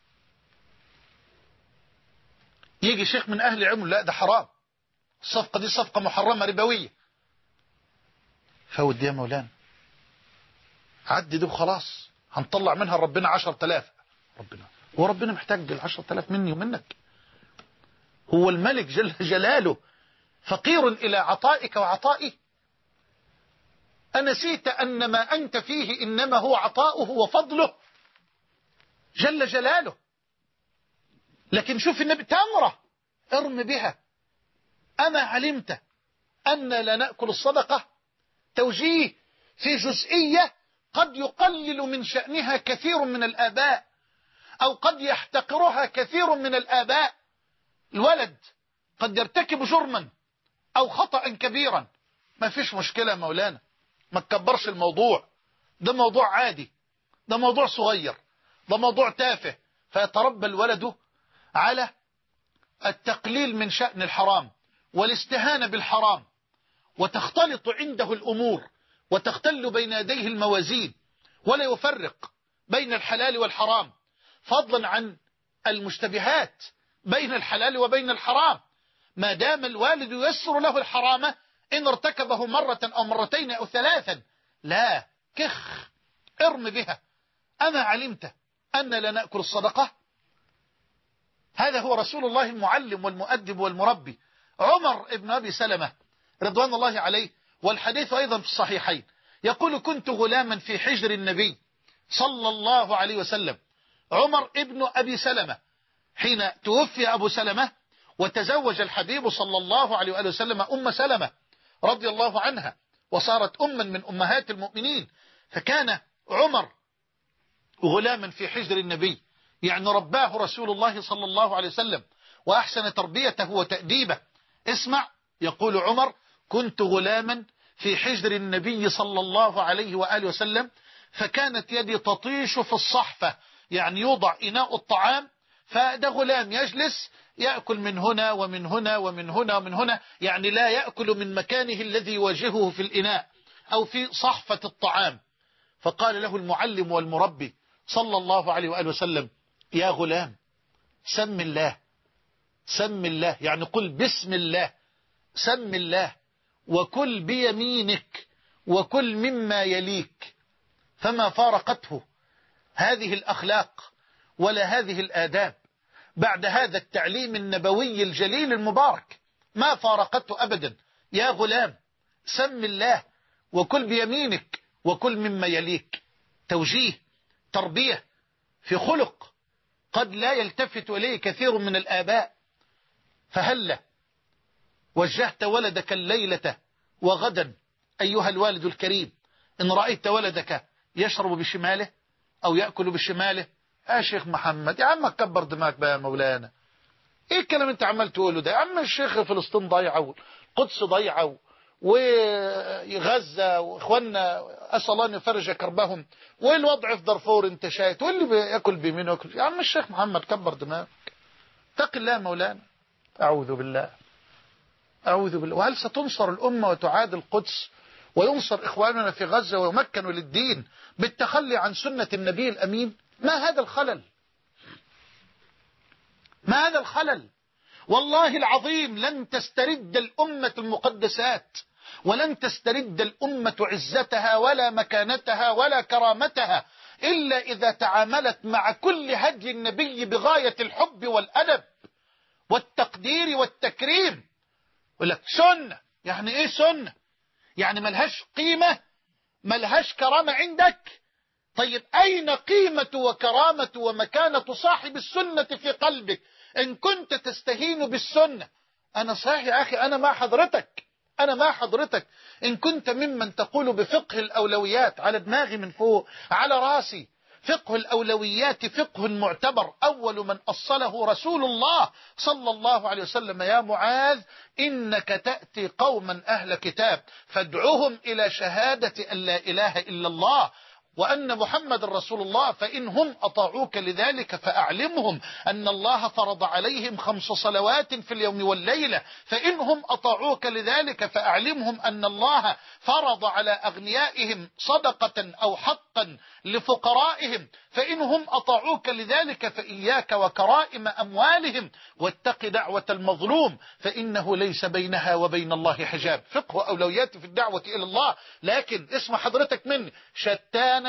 يجي شيخ من أهل العلم لا ده حرام، الصفقة دي صفقة محرمة ربوية. فود يا مولانا، عدي ده وخلاص، هنطلع منها ربنا 10,000. وربنا محتاج 10,000 مني ومنك؟ هو الملك جل جلاله فقير إلى عطائك وعطائي؟ أنسيت أن ما أنت فيه إنما هو عطاؤه وفضله جل جلاله؟ لكن شوف النبي، تمرة ارم بها، أما علمت أن لا نأكل الصدقة؟ توجيه في جزئية قد يقلل من شأنها كثير من الآباء، أو قد يحتقرها كثير من الآباء. الولد قد يرتكب جرما أو خطأ كبيرا، ما فيش مشكلة مولانا، ما تكبرش الموضوع، ده موضوع عادي، ده موضوع صغير، ده موضوع تافه. فيتربى الولد على التقليل من شأن الحرام والاستهانة بالحرام، وتختلط عنده الأمور وتختل بين يديه الموازين، ولا يفرق بين الحلال والحرام، فضلا عن المشتبهات بين الحلال وبين الحرام. ما دام الوالد ييسر له الحرام إن ارتكبه مرة أو مرتين أو ثلاثا، لا، كخ، ارم بها. أما علمت أن لا نأكل الصدقة؟ هذا هو رسول الله المعلم والمؤدب والمربي. عمر ابن أبي سلمة رضوان الله عليه، والحديث أيضا في الصحيحين، يقول كنت غلاما في حجر النبي صلى الله عليه وسلم. عمر ابن أبي سلمة حين توفي أبو سلمة وتزوج الحبيب صلى الله عليه وسلم أم سلمة رضي الله عنها، وصارت أما من أمهات المؤمنين. فكان عمر غلاما في حجر النبي، يعني رباه رسول الله صلى الله عليه وسلم وأحسن تربيته وتأديبه. اسمع، يقول عمر كنت غلاما في حجر النبي صلى الله عليه وآله وسلم، فكانت يدي تطيش في الصحفة، يعني يوضع إناء الطعام، فده غلام يجلس يأكل من هنا ومن هنا ومن هنا ومن هنا، يعني لا يأكل من مكانه الذي يواجهه في الإناء أو في صحفة الطعام. فقال له المعلم والمربي صلى الله عليه وآله وسلم يا غلام سم الله، سم الله، يعني قل بسم الله، سم الله وكل بيمينك وكل مما يليك. فما فارقته هذه الأخلاق ولا هذه الآداب بعد هذا التعليم النبوي الجليل المبارك، ما فارقته أبدا. يا غلام سم الله وكل بيمينك وكل مما يليك. توجيه، تربية في خلق قد لا يلتفت إليه كثير من الآباء. فهلا وجهت ولدك الليلة وغدا أيها الوالد الكريم، إن رأيت ولدك يشرب بشماله أو يأكل بشماله. يا شيخ محمد يا عم كبر دماغك بقى يا مولانا، ايه الكلام انت عمال تقوله ده يا عم؟ الشيخ فلسطين ضيعة والقدس ضيعة وغزة واخواننا اسال الله ان يفرج كربهم، والوضع في دارفور انت شايف، واللي بياكل بيمين وياكل يا عم الشيخ محمد كبر دماغك، اتق الله يا مولانا. اعوذ بالله اعوذ بالله. وهل ستنصر الامه وتعاد القدس وينصر اخواننا في غزة ويمكنوا للدين بالتخلي عن سنة النبي الامين؟ ما هذا الخلل؟ ما هذا الخلل؟ والله العظيم لن تسترد الأمة المقدسات، ولن تسترد الأمة عزتها ولا مكانتها ولا كرامتها إلا إذا تعاملت مع كل هدي النبي بغاية الحب والأدب والتقدير والتكريم. يقول لك سنة، يعني إيه سنة؟ يعني ملهاش قيمة، ملهاش كرامة عندك؟ طيب أين قيمة وكرامة ومكانة صاحب السنة في قلبك إن كنت تستهين بالسنة؟ أنا صحيح يا أخي، أنا مع حضرتك، أنا مع حضرتك إن كنت ممن تقول بفقه الأولويات، على دماغي من فوق على راسي. فقه الأولويات فقه معتبر، أول من أصله رسول الله صلى الله عليه وسلم. يا معاذ إنك تأتي قوما أهل كتاب فادعوهم إلى شهادة أن لا إله إلا الله وأن محمد رسول الله، فإنهم أطاعوك لذلك فأعلمهم أن الله فرض عليهم 5 صلوات في اليوم والليلة، فإنهم أطاعوك لذلك فأعلمهم أن الله فرض على أغنيائهم صدقة أو حقا لفقرائهم، فإنهم أطاعوك لذلك فإياك وكرائم أموالهم واتق دعوة المظلوم فإنه ليس بينها وبين الله حجاب. فقه أولويات في الدعوة إلى الله. لكن اسمع حضرتك مني، شتان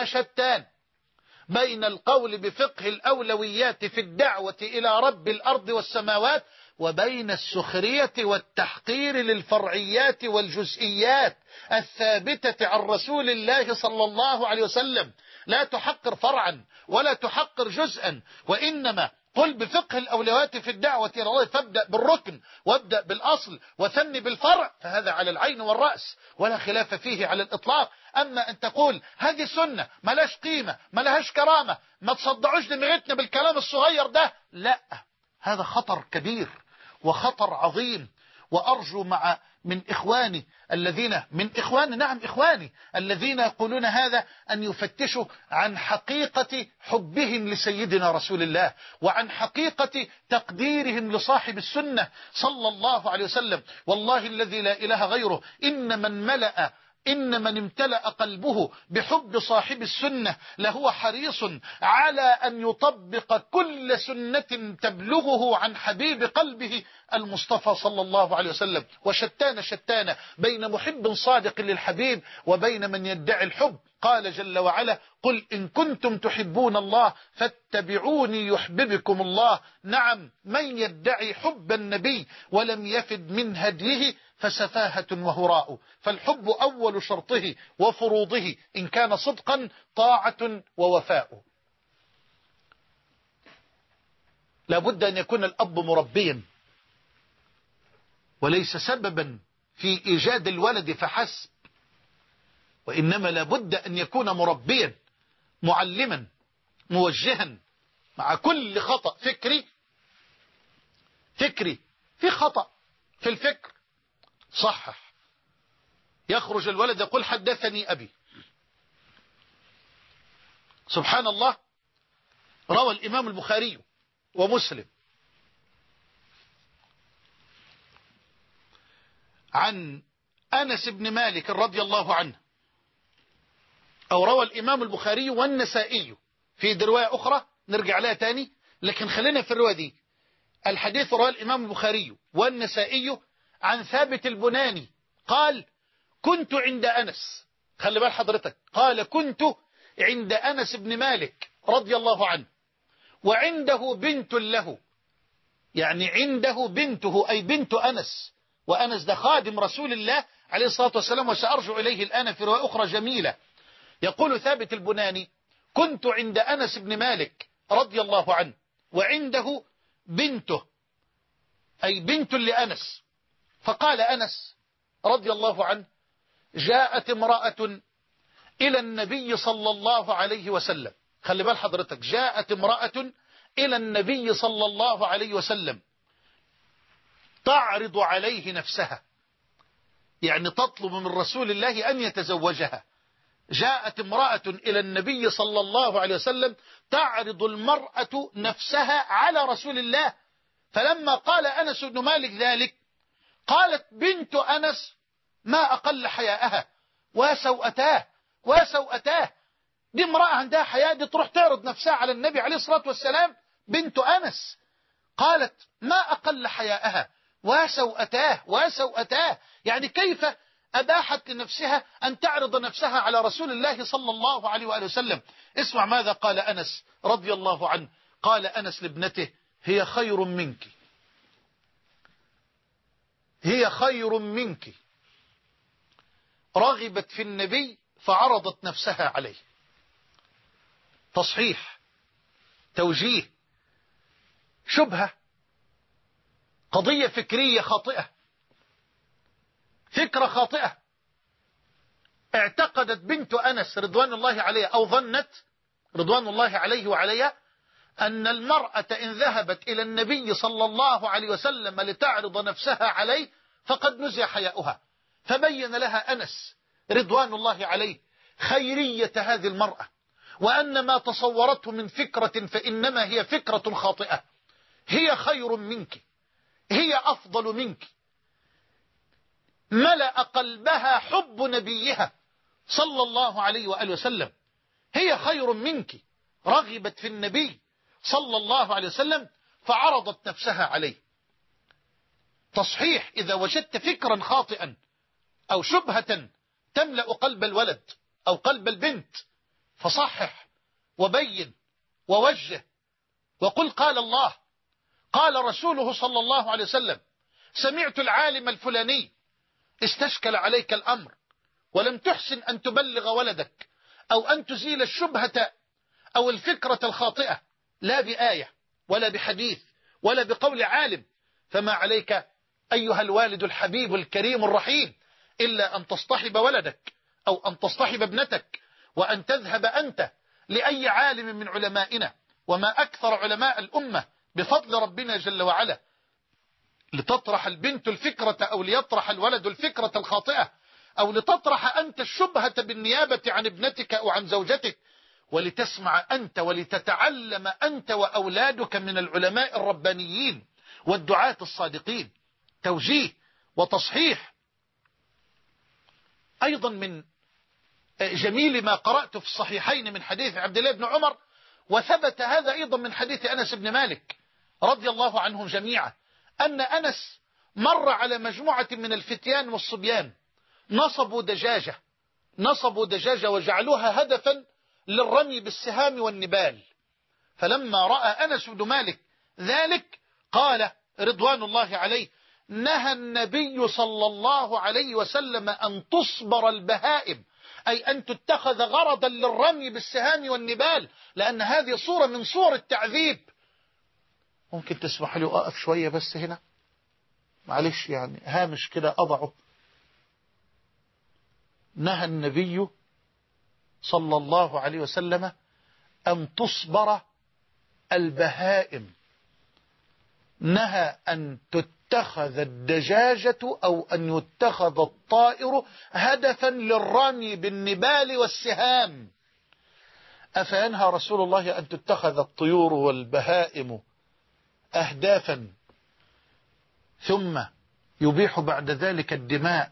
بين القول بفقه الأولويات في الدعوة إلى رب الأرض والسماوات وبين السخرية والتحقير للفرعيات والجزئيات الثابتة عن رسول الله صلى الله عليه وسلم. لا تحقر فرعا ولا تحقر جزءا، وإنما قل بفقه الأولويات في الدعوة إلى الله، فابدأ بالركن وابدأ بالأصل وثني بالفرع، فهذا على العين والرأس ولا خلاف فيه على الإطلاق. أما أن تقول هذه سنة ملاش قيمة ملهاش كرامة، ما تصدعوش دماغتنا بالكلام الصغير ده، لا، هذا خطر كبير وخطر عظيم. وأرجو من إخواني الذين نعم إخواني الذين يقولون هذا أن يفتشوا عن حقيقة حبهم لسيدنا رسول الله وعن حقيقة تقديرهم لصاحب السنة صلى الله عليه وسلم. والله الذي لا إله غيره إن من امتلأ قلبه بحب صاحب السنة لهو حريص على أن يطبق كل سنة تبلغه عن حبيب قلبه المصطفى صلى الله عليه وسلم. وشتان بين محب صادق للحبيب وبين من يدعي الحب. قال جل وعلا قل إن كنتم تحبون الله فاتبعوني يحببكم الله. نعم، من يدعي حب النبي ولم يفد من هديه فسفاهة وهراء. فالحب أول شرطه وفروضه إن كان صدقا طاعة ووفاء. لابد أن يكون الأب مربيا وليس سببا في إيجاد الولد فحسب، وإنما لابد أن يكون مربيا معلما موجها مع كل خطأ فكري في خطأ في الفكر صحح. يخرج الولد يقول حدثني أبي. سبحان الله، روى الإمام البخاري ومسلم عن أنس بن مالك رضي الله عنه، أو روى الإمام البخاري والنسائي في رواية أخرى نرجع لها تاني، لكن خلينا في الرواية دي. الحديث رواه الإمام البخاري والنسائي عن ثابت البناني قال كنت عند أنس، خلي بال حضرتك، قال كنت عند أنس بن مالك رضي الله عنه وعنده بنت له، يعني عنده بنته أي بنت أنس، وأنس ده خادم رسول الله عليه الصلاة والسلام، وسأرجع إليه الآن في رواية أخرى جميلة. يقول ثابت البناني كنت عند أنس بن مالك رضي الله عنه وعنده بنته أي بنت لأنس، فقال أنس رضي الله عنه جاءت امرأة إلى النبي صلى الله عليه وسلم. خلي بال حضرتك، جاءت امرأة إلى النبي صلى الله عليه وسلم تعرض عليه نفسها، يعني تطلب من رسول الله أن يتزوجها. جاءت امرأة إلى النبي صلى الله عليه وسلم تعرض المرأة نفسها على رسول الله، فلما قال أنس بن مالك ذلك قالت بنت أنس ما أقل حياءها وسوءتاه وسوءتاه. دي امرأة عندها حياء، دي تروح تعرض نفسها على النبي عليه الصلاة والسلام. بنت أنس قالت ما أقل حياءها وسوءتاه وسوءتاه، يعني كيف أباحت لنفسها أن تعرض نفسها على رسول الله صلى الله عليه وآله وسلم. اسمع ماذا قال أنس رضي الله عنه. قال أنس لابنته هي خير منك، هي خير منك، رغبت في النبي فعرضت نفسها عليه. تصحيح، توجيه، شبهة، قضية فكرية خاطئة، فكرة خاطئة. اعتقدت بنت أنس رضوان الله عليها أو ظنت رضوان الله عليه وعليها أن المرأة إن ذهبت إلى النبي صلى الله عليه وسلم لتعرض نفسها عليه فقد نزع حياؤها، فبين لها أنس رضوان الله عليه خيرية هذه المرأة، وأن ما تصورته من فكرة فإنما هي فكرة خاطئة. هي خير منك، هي أفضل منك، ملأ قلبها حب نبيها صلى الله عليه وآله وسلم. هي خير منك، رغبت في النبي صلى الله عليه وسلم فعرضت نفسها عليه. تصحيح، إذا وجدت فكرا خاطئا أو شبهة تملأ قلب الولد أو قلب البنت فصحح وبين ووجه وقل قال الله قال رسوله صلى الله عليه وسلم. سمعت العالم الفلاني استشكل عليك الأمر ولم تحسن أن تبلغ ولدك أو أن تزيل الشبهة أو الفكرة الخاطئة، لا بآية ولا بحديث ولا بقول عالم، فما عليك أيها الوالد الحبيب الكريم الرحيم إلا أن تصطحب ولدك أو أن تصطحب ابنتك وأن تذهب أنت لأي عالم من علمائنا، وما أكثر علماء الأمة بفضل ربنا جل وعلا، لتطرح البنت الفكرة أو ليطرح الولد الفكرة الخاطئة، أو لتطرح أنت الشبهة بالنيابة عن ابنتك أو عن زوجتك، ولتسمع أنت ولتتعلم أنت وأولادك من العلماء الربانيين والدعاة الصادقين. توجيه وتصحيح. أيضا من جميل ما قرأت في الصحيحين من حديث عبد الله بن عمر، وثبت هذا أيضا من حديث أنس بن مالك رضي الله عنهم جميعا، أن أنس مر على مجموعة من الفتيان والصبيان نصبوا دجاجة وجعلوها هدفا للرمي بالسهام والنبال. فلما رأى أنس بن مالك ذلك قال رضوان الله عليه نهى النبي صلى الله عليه وسلم أن تصبر البهائم، أي أن تتخذ غرضا للرمي بالسهام والنبال، لأن هذه صورة من صور التعذيب. ممكن تسمح لي أقف شوية بس هنا، معلش يعني هامش كده أضعه. نهى النبي صلى الله عليه وسلم أن تصبر البهائم، نهى أن تتخذ الدجاجة أو أن يتخذ الطائر هدفا للرمي بالنبال والسهام. أفينهى رسول الله أن تتخذ الطيور والبهائم أهدافا ثم يبيح بعد ذلك الدماء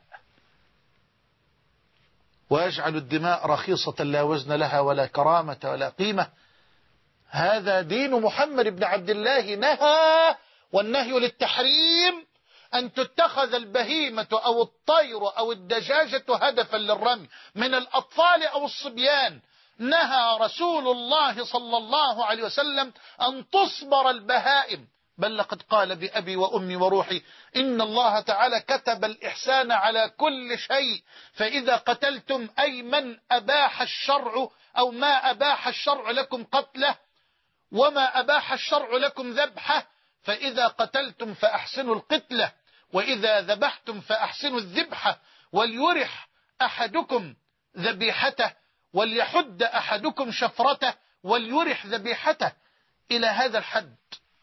ويجعل الدماء رخيصة لا وزن لها ولا كرامة ولا قيمة؟ هذا دين محمد بن عبد الله. نهى، والنهي للتحريم، أن تتخذ البهيمة أو الطير أو الدجاجة هدفا للرمي من الأطفال أو الصبيان. نهى رسول الله صلى الله عليه وسلم أن تصبر البهائم، بل لقد قال بأبي وأمي وروحي إن الله تعالى كتب الإحسان على كل شيء، فإذا قتلتم أي من أباح الشرع أو ما أباح الشرع لكم قتله وما أباح الشرع لكم ذبحه، فإذا قتلتم فأحسنوا القتلة وإذا ذبحتم فأحسنوا الذبحة، وليرح أحدكم ذبيحته وليحد أحدكم شفرته وليرح ذبيحته. إلى هذا الحد،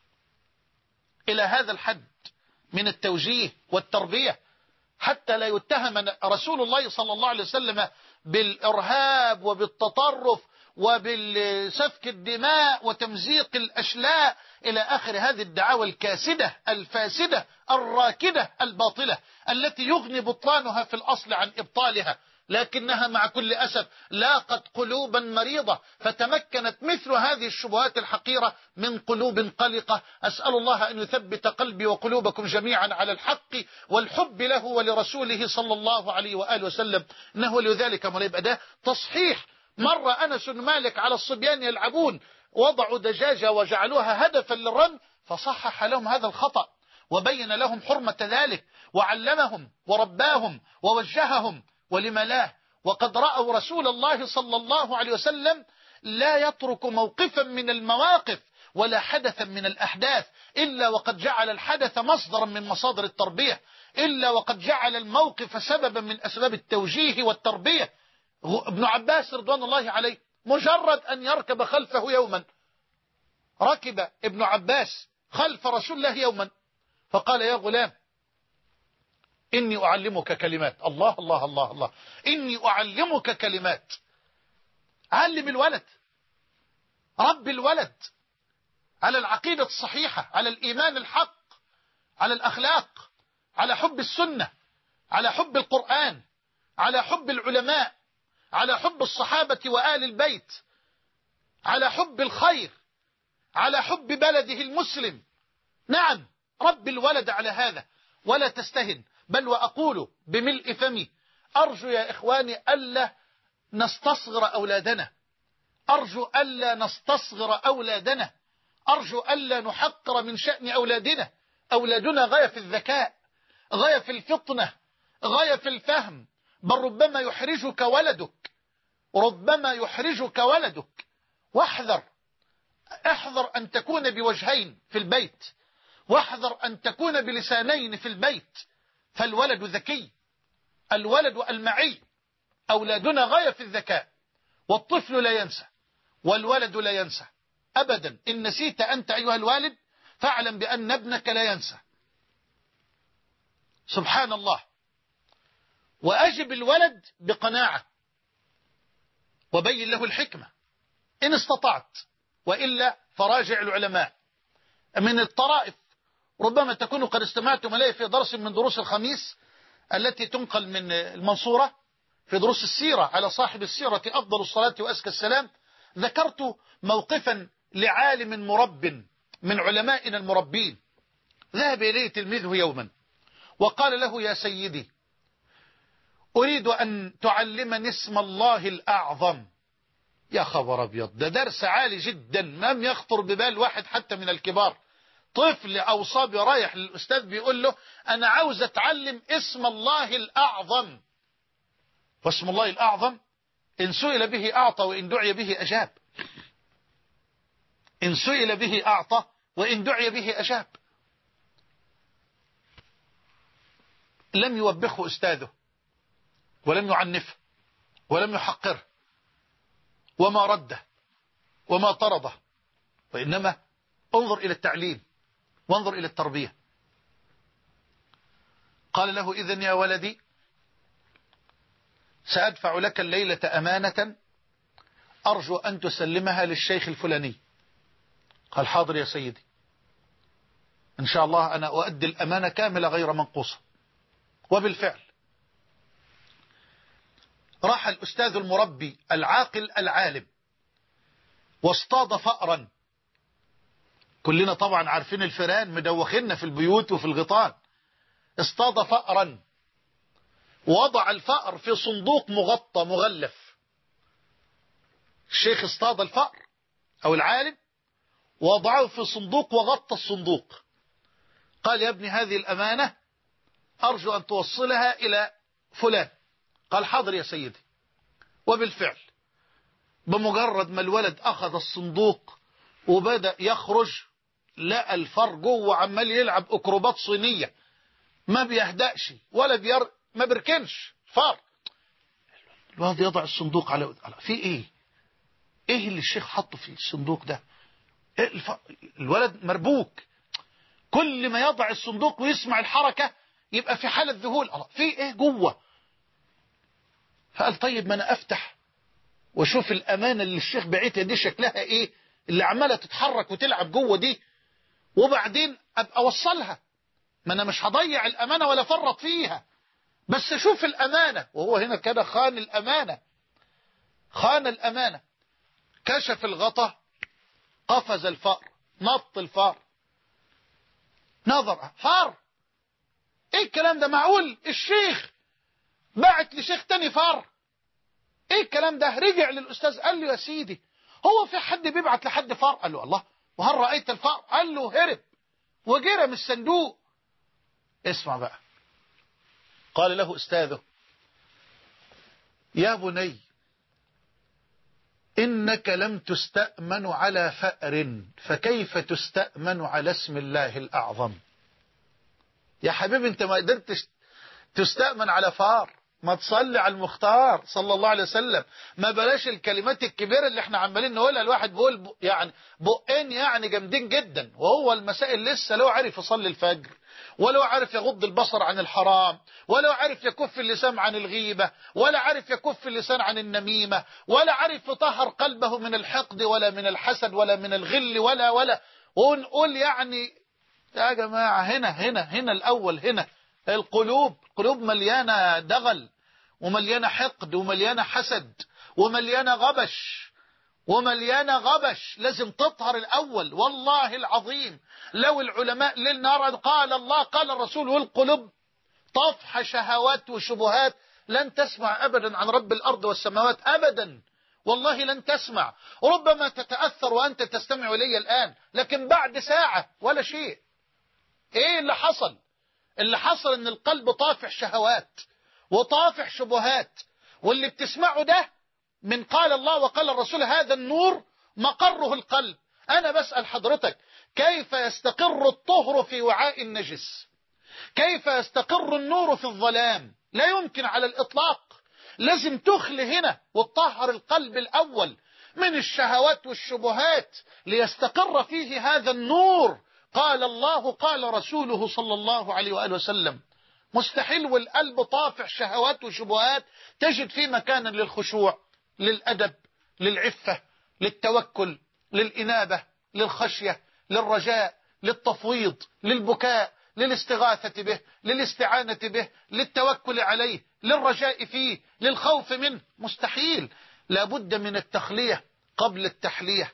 إلى هذا الحد من التوجيه والتربية، حتى لا يتهم رسول الله صلى الله عليه وسلم بالإرهاب وبالتطرف وبالسفك الدماء وتمزيق الأشلاء إلى آخر هذه الدعاوى الكاسدة الفاسدة الراكدة الباطلة التي يغني بطلانها في الأصل عن إبطالها، لكنها مع كل أسف لاقت قلوبا مريضة، فتمكنت مثل هذه الشبهات الحقيرة من قلوب قلقة. أسأل الله أن يثبت قلبي وقلوبكم جميعا على الحق والحب له ولرسوله صلى الله عليه وآله وسلم، إنه لذلك يبقى ده تصحيح. مر أنس بن مالك على الصبيان يلعبون، وضعوا دجاجة وجعلوها هدفا للرمي، فصحح لهم هذا الخطأ وبين لهم حرمة ذلك وعلمهم ورباهم ووجههم. ولم لا؟ وقد رأوا رسول الله صلى الله عليه وسلم لا يترك موقفا من المواقف ولا حدثا من الأحداث إلا وقد جعل الحدث مصدرا من مصادر التربية، إلا وقد جعل الموقف سببا من أسباب التوجيه والتربية. ابن عباس رضوان الله عليه مجرد أن يركب خلفه يوما، ركب ابن عباس خلف رسول الله يوما فقال: يا غلام إني أعلمك كلمات. الله الله الله الله، إني أعلمك كلمات. علم الولد، رب الولد على العقيدة الصحيحة، على الإيمان الحق، على الأخلاق، على حب السنة، على حب القرآن، على حب العلماء، على حب الصحابة وآل البيت، على حب الخير، على حب بلده المسلم. نعم، رب الولد على هذا ولا تستهن. بل وأقول بملء فمي: أرجو يا إخواني ألا نستصغر أولادنا، أرجو ألا نستصغر أولادنا، أرجو ألا نحقر من شأن أولادنا. أولادنا غاية في الذكاء، غاية في الفطنة، غاية في الفهم، بل ربما يحرجك ولدك، ربما يحرجك ولدك. واحذر، احذر أن تكون بوجهين في البيت، واحذر أن تكون بلسانين في البيت، فالولد ذكي، الولد المعي. أولادنا غاية في الذكاء، والطفل لا ينسى والولد لا ينسى أبدا. إن نسيت أنت أيها الوالد فاعلم بأن ابنك لا ينسى. سبحان الله. وأجب الولد بقناعة وبين له الحكمة إن استطعت، وإلا فراجع العلماء. من الطرائف ربما تكونوا قد استمعتم إليه في درس من دروس الخميس التي تنقل من المنصورة في دروس السيرة على صاحب السيرة أفضل الصلاة وأزكى السلام. ذكرت موقفا لعالم مرب من علمائنا المربين، ذهب إليه تلميذه يوما وقال له: يا سيدي، أريد أن تعلمني اسم الله الأعظم. يا خبر أبيض، ده درس عالي جدا لم يخطر ببال واحد حتى من الكبار. طفل أو صبي رايح للأستاذ بيقول له: أنا عاوز أتعلم اسم الله الأعظم. واسم الله الأعظم إن سئل به أعطى وإن دعي به أجاب، إن سئل به أعطى وإن دعي به أجاب. لم يوبخه أستاذه ولم يعنفه ولم يحقره وما رده وما طرده، وإنما انظر إلى التعليم وانظر إلى التربية. قال له: إذن يا ولدي سأدفع لك الليلة أمانة أرجو أن تسلمها للشيخ الفلاني. قال: حاضر يا سيدي، إن شاء الله أنا أؤدي الأمانة كاملة غير منقوصة. وبالفعل راح الأستاذ المربي العاقل العالم واصطاد فأرا. كلنا طبعا عارفين الفئران مدوخنا في البيوت وفي الغيطان. اصطاد فأرا، وضع الفأر في صندوق مغطى مغلف. الشيخ اصطاد الفأر أو العالم وضعه في صندوق وغطى الصندوق. قال: يا ابني هذه الأمانة أرجو أن توصلها إلى فلان. قال: حاضر يا سيدي. وبالفعل بمجرد ما الولد أخذ الصندوق وبدأ يخرج لقى الفار جوه عمال يلعب أكروبات صينية، ما بيهدأش ولا ما بيركنش فار. الواد يضع الصندوق على في ايه؟ ايه اللي الشيخ حطه في الصندوق ده؟ إيه الولد مربوك، كل ما يضع الصندوق ويسمع الحركة يبقى في حالة ذهول، في ايه جوه؟ فقال طيب ما انا افتح واشوف الامانة اللي الشيخ بعتها دي شكلها ايه، اللي عمالة تتحرك وتلعب جوه دي، وبعدين ابقى اوصلها. ما انا مش هضيع الامانة ولا فرط فيها، بس اشوف الامانة. وهو هنا كده خان الامانة، خان الامانة. كشف الغطا، قفز الفأر، نط الفأر، نظر فار. ايه الكلام ده؟ معقول الشيخ بعت لشيخ تاني فار؟ ايه الكلام ده؟ رجع للاستاذ قال له يا سيدي هو في حد بيبعت لحد فار؟ قال له الله، وهل رأيت الفار؟ قال له هرب وجرى من الصندوق. اسمع بقى، قال له استاذه يا بني إنك لم تستأمن على فأر، فكيف تستأمن على اسم الله الأعظم؟ يا حبيبي انت ما قدرتش تستأمن على فار، ما تصلي على المختار صلى الله عليه وسلم. ما بلاش الكلمات الكبيرة اللي احنا عمالين نقولها. الواحد بيقول يعني بقين يعني جامدين جدا، وهو المسائل لسه لو عارف يصلي الفجر، ولو عارف يغض البصر عن الحرام، ولو عارف يكف اللسان عن الغيبة، ولا عارف يكف اللسان عن النميمة، ولا عارف يطهر قلبه من الحقد ولا من الحسد ولا من الغل ولا ونقول يعني يا جماعة هنا الأول، هنا القلوب مليانة دغل ومليانة حقد ومليانة حسد ومليانة غبش لازم تطهر الأول. والله العظيم لو العلماء ليل نهار قال الله قال الرسول والقلوب طفح شهوات وشبهات لن تسمع أبدا عن رب الأرض والسماوات أبدا، والله لن تسمع. ربما تتأثر وأنت تستمع إلي الآن، لكن بعد ساعة ولا شيء. ايه اللي حصل؟ اللي حصل ان القلب طافح شهوات وطافح شبهات، واللي بتسمعه ده من قال الله وقال الرسول هذا النور مقره القلب. انا بسأل حضرتك كيف يستقر الطهر في وعاء النجس؟ كيف يستقر النور في الظلام؟ لا يمكن على الإطلاق. لازم تخلي هنا وتطهر القلب الأول من الشهوات والشبهات ليستقر فيه هذا النور. قال الله قال رسوله صلى الله عليه وآله وسلم. مستحيل والقلب طافح شهوات وشبهات تجد فيه مكانا للخشوع، للأدب، للعفة، للتوكل، للإنابة، للخشية، للرجاء، للتفويض، للبكاء، للاستغاثة به، للاستعانة به، للتوكل عليه، للرجاء فيه، للخوف منه. مستحيل. لابد من التخلية قبل التحلية.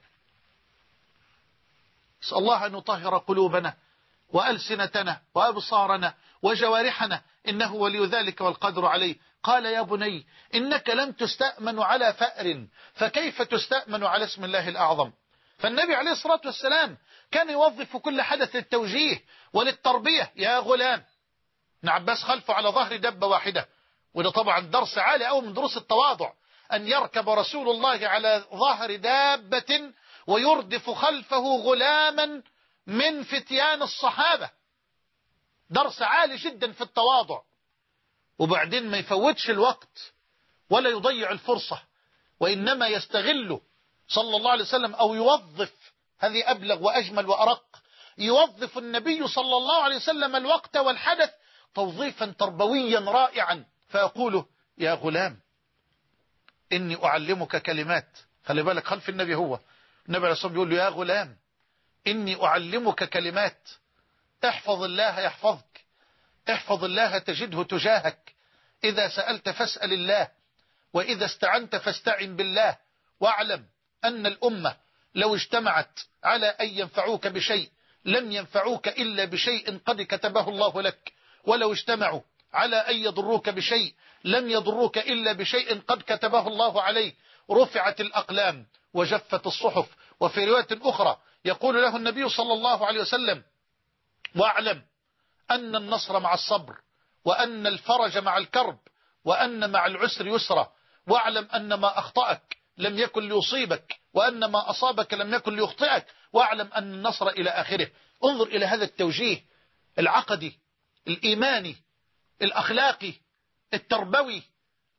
اسأل الله أن يطهر قلوبنا وألسنتنا وأبصارنا وجوارحنا، إنه ولي ذلك والقدر عليه. قال يا بني إنك لم تستأمن على فأر، فكيف تستأمن على اسم الله الأعظم؟ فالنبي عليه الصلاة والسلام كان يوظف كل حدث للتوجيه وللتربية. يا غلام، ابن عباس خلفه على ظهر دبة واحدة، وده طبعا درس عالي أو من دروس التواضع، أن يركب رسول الله على ظهر دابة ويردف خلفه غلاما من فتيان الصحابة. درس عالي جدا في التواضع. وبعدين ما يفوتش الوقت ولا يضيع الفرصة، وإنما يستغله صلى الله عليه وسلم أو يوظف، هذه أبلغ وأجمل وأرق، يوظف النبي صلى الله عليه وسلم الوقت والحدث توظيفا تربويا رائعا، فيقول يا غلام إني أعلمك كلمات. خلي بالك خلف النبي، هو النبي عليه الصلاة والسلام يقول له يا غلام إني أعلمك كلمات، احفظ الله يحفظك، احفظ الله تجده تجاهك، إذا سألت فاسأل الله، وإذا استعنت فاستعن بالله، واعلم أن الأمة لو اجتمعت على أن ينفعوك بشيء لم ينفعوك إلا بشيء قد كتبه الله لك، ولو اجتمعوا على أن يضروك بشيء لم يضروك إلا بشيء قد كتبه الله عليك. رفعت الأقلام وجفت الصحف. وفي رواية أخرى يقول له النبي صلى الله عليه وسلم واعلم أن النصر مع الصبر، وأن الفرج مع الكرب، وأن مع العسر يسرا، واعلم أن ما أخطأك لم يكن ليصيبك، وأن ما أصابك لم يكن ليخطئك، واعلم أن النصر إلى آخره. انظر إلى هذا التوجيه العقدي الإيماني الأخلاقي التربوي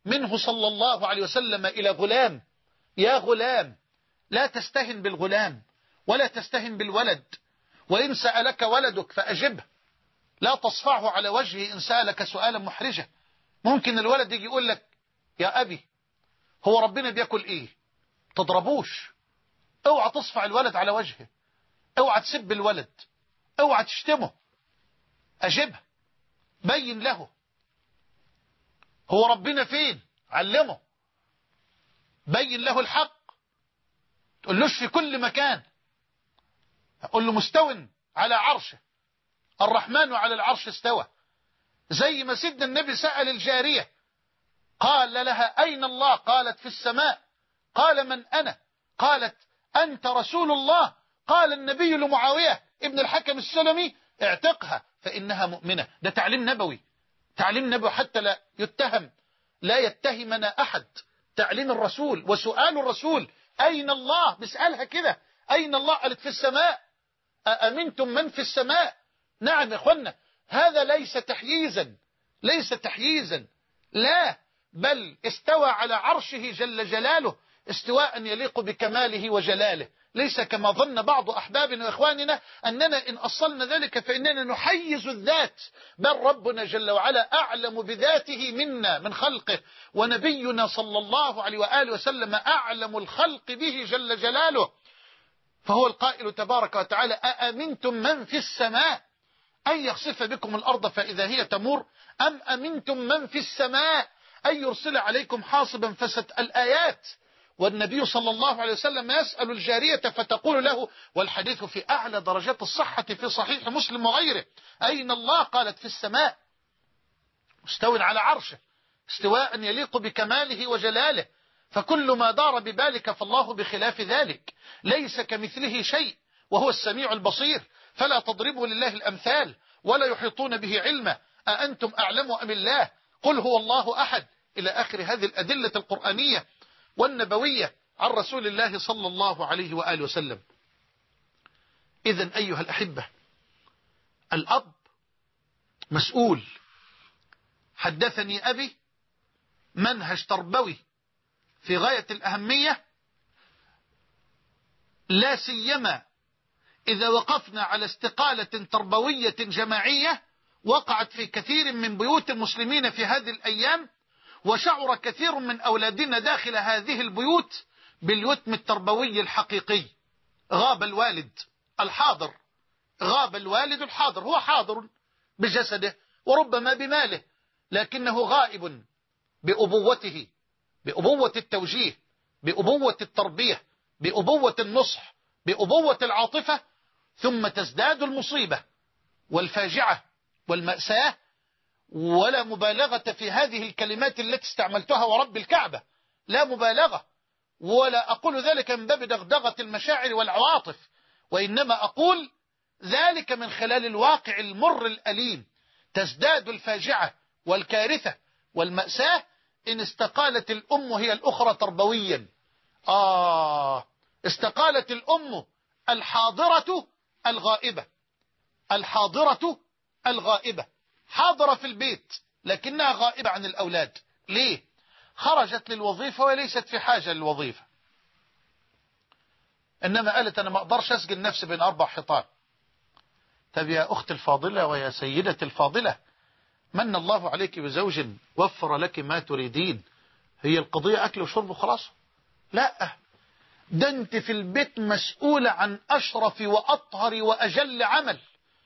منه صلى الله عليه وسلم إلى غلام: يا غلام، لا تستهن بالغلام ولا تستهن بالولد، وإن سألك ولدك فأجبه، لا تصفعه على وجهه إن سألك سؤالا محرجا. ممكن الولد يجي يقول لك: يا أبي، هو ربنا بياكل إيه؟ تضربوش. اوعى تصفع الولد على وجهه، اوعى تسب الولد، اوعى تشتمه. أجبه، بين له هو ربنا فين، علمه، بين له الحق. تقولوش في كل مكان، أقول له مستو على عرشه، الرحمن على العرش استوى. زي ما سيدنا النبي سأل الجارية قال لها: أين الله؟ قالت: في السماء. قال: من أنا؟ قالت: أنت رسول الله. قال النبي لمعاوية ابن الحكم السلمي: اعتقها فإنها مؤمنة. ده تعليم نبوي، تعليم نبوي حتى لا يتهمنا أحد. تعليم الرسول وسؤال الرسول: أين الله؟ بيسألها كده: أين الله؟ قالت: في السماء. أأمنتم من في السماء؟ نعم يا أخوانا، هذا ليس تحييزا، لا، بل استوى على عرشه جل جلاله استواء يليق بكماله وجلاله. ليس كما ظن بعض أحبابنا وإخواننا أننا إن أصلنا ذلك فإننا نحيز الذات، بل ربنا جل وعلا أعلم بذاته منا من خلقه، ونبينا صلى الله عليه وآله وسلم أعلم الخلق به جل جلاله. فهو القائل تبارك وتعالى: أأمنتم من في السماء أن يخسف بكم الأرض فإذا هي تمور، أم أمنتم من في السماء أن يرسل عليكم حاصبا الآيات. والنبي صلى الله عليه وسلم يسأل الجارية فتقول له، والحديث في أعلى درجات الصحة في صحيح مسلم وغيره: أين الله؟ قالت: في السماء، مستو على عرشه استواء يليق بكماله وجلاله. فكل ما دار ببالك فالله بخلاف ذلك، ليس كمثله شيء وهو السميع البصير. فلا تضربوا لله الأمثال ولا يحيطون به علما. أأنتم أعلم أم الله؟ قل هو الله أحد، إلى آخر هذه الأدلة القرآنية والنبوية عن رسول الله صلى الله عليه وآله وسلم. إذن أيها الأحبة، الأب مسؤول. حدثني أبي منهج تربوي في غاية الأهمية، لا سيما إذا وقفنا على استقالة تربوية جماعية وقعت في كثير من بيوت المسلمين في هذه الأيام، وشعر كثير من أولادنا داخل هذه البيوت باليتم التربوي الحقيقي. غاب الوالد الحاضر، غاب الوالد الحاضر، هو حاضر بجسده وربما بماله، لكنه غائب بأبوته، بأبوة التوجيه، بأبوة التربية، بأبوة النصح، بأبوة العاطفة. ثم تزداد المصيبة والفاجعة والمأساة، ولا مبالغة في هذه الكلمات التي استعملتها ورب الكعبة، لا مبالغة، ولا أقول ذلك من باب دغدغة المشاعر والعواطف، وإنما أقول ذلك من خلال الواقع المر الأليم. تزداد الفاجعة والكارثة والمأساة إن استقالت الأم هي الأخرى تربويا. استقالت الأم الحاضرة الغائبة، الحاضرة الغائبة، حاضرة في البيت لكنها غائبة عن الأولاد. ليه؟ خرجت للوظيفة وليست في حاجة للوظيفة، إنما قالت أنا ما أقدرش أسجن نفسي بين 4 حيطان. طب يا أخت الفاضلة ويا سيدة الفاضلة، من الله عليك بزوج وفر لك ما تريدين، هي القضية أكل وشرب وخلاص؟ لا، ده أنت في البيت مسؤولة عن أشرف وأطهر وأجل عمل،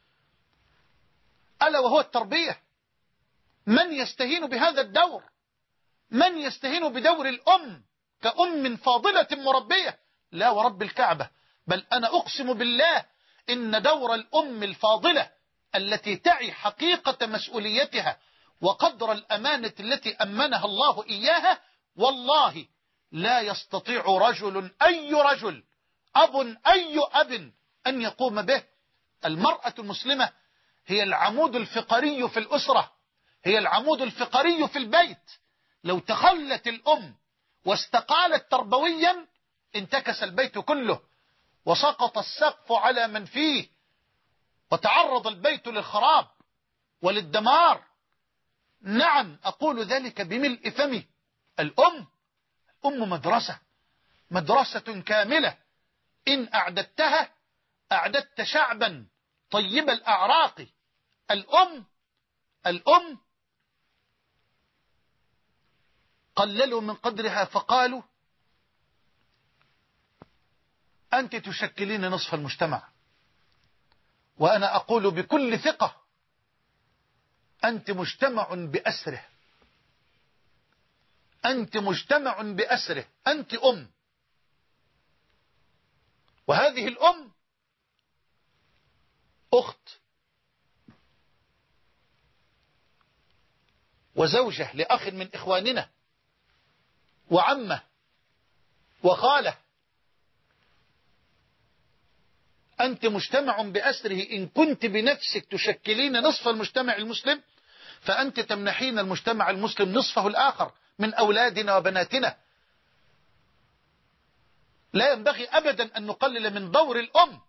ألا وهو التربية. من يستهين بهذا الدور؟ من يستهين بدور الأم كأم فاضلة مربية؟ لا ورب الكعبة، بل أنا أقسم بالله إن دور الأم الفاضلة التي تعي حقيقة مسؤوليتها وقدر الأمانة التي أمنها الله إياها، والله لا يستطيع رجل، أي رجل، أي أب أن يقوم به. المرأة المسلمة هي العمود الفقري في الأسرة، هي العمود الفقري في البيت. لو تخلت الأم واستقالت تربويا انتكس البيت كله وسقط السقف على من فيه وتعرض البيت للخراب وللدمار. نعم أقول ذلك بملء فمي، الأم مدرسة كاملة، إن أعددتها أعددت شعبا طيب الأعراق. الأم قللوا من قدرها فقالوا أنت تشكلين نصف المجتمع، وأنا أقول بكل ثقة أنت مجتمع بأسره، أنت مجتمع بأسره، أنت أم. وهذه الأم أخت وزوجة لأخ من إخواننا وعمة وخالة. أنت مجتمع بأسره. إن كنت بنفسك تشكلين نصف المجتمع المسلم، فأنت تمنحين المجتمع المسلم نصفه الآخر من أولادنا وبناتنا. لا ينبغي أبدا أن نقلل من دور الأم.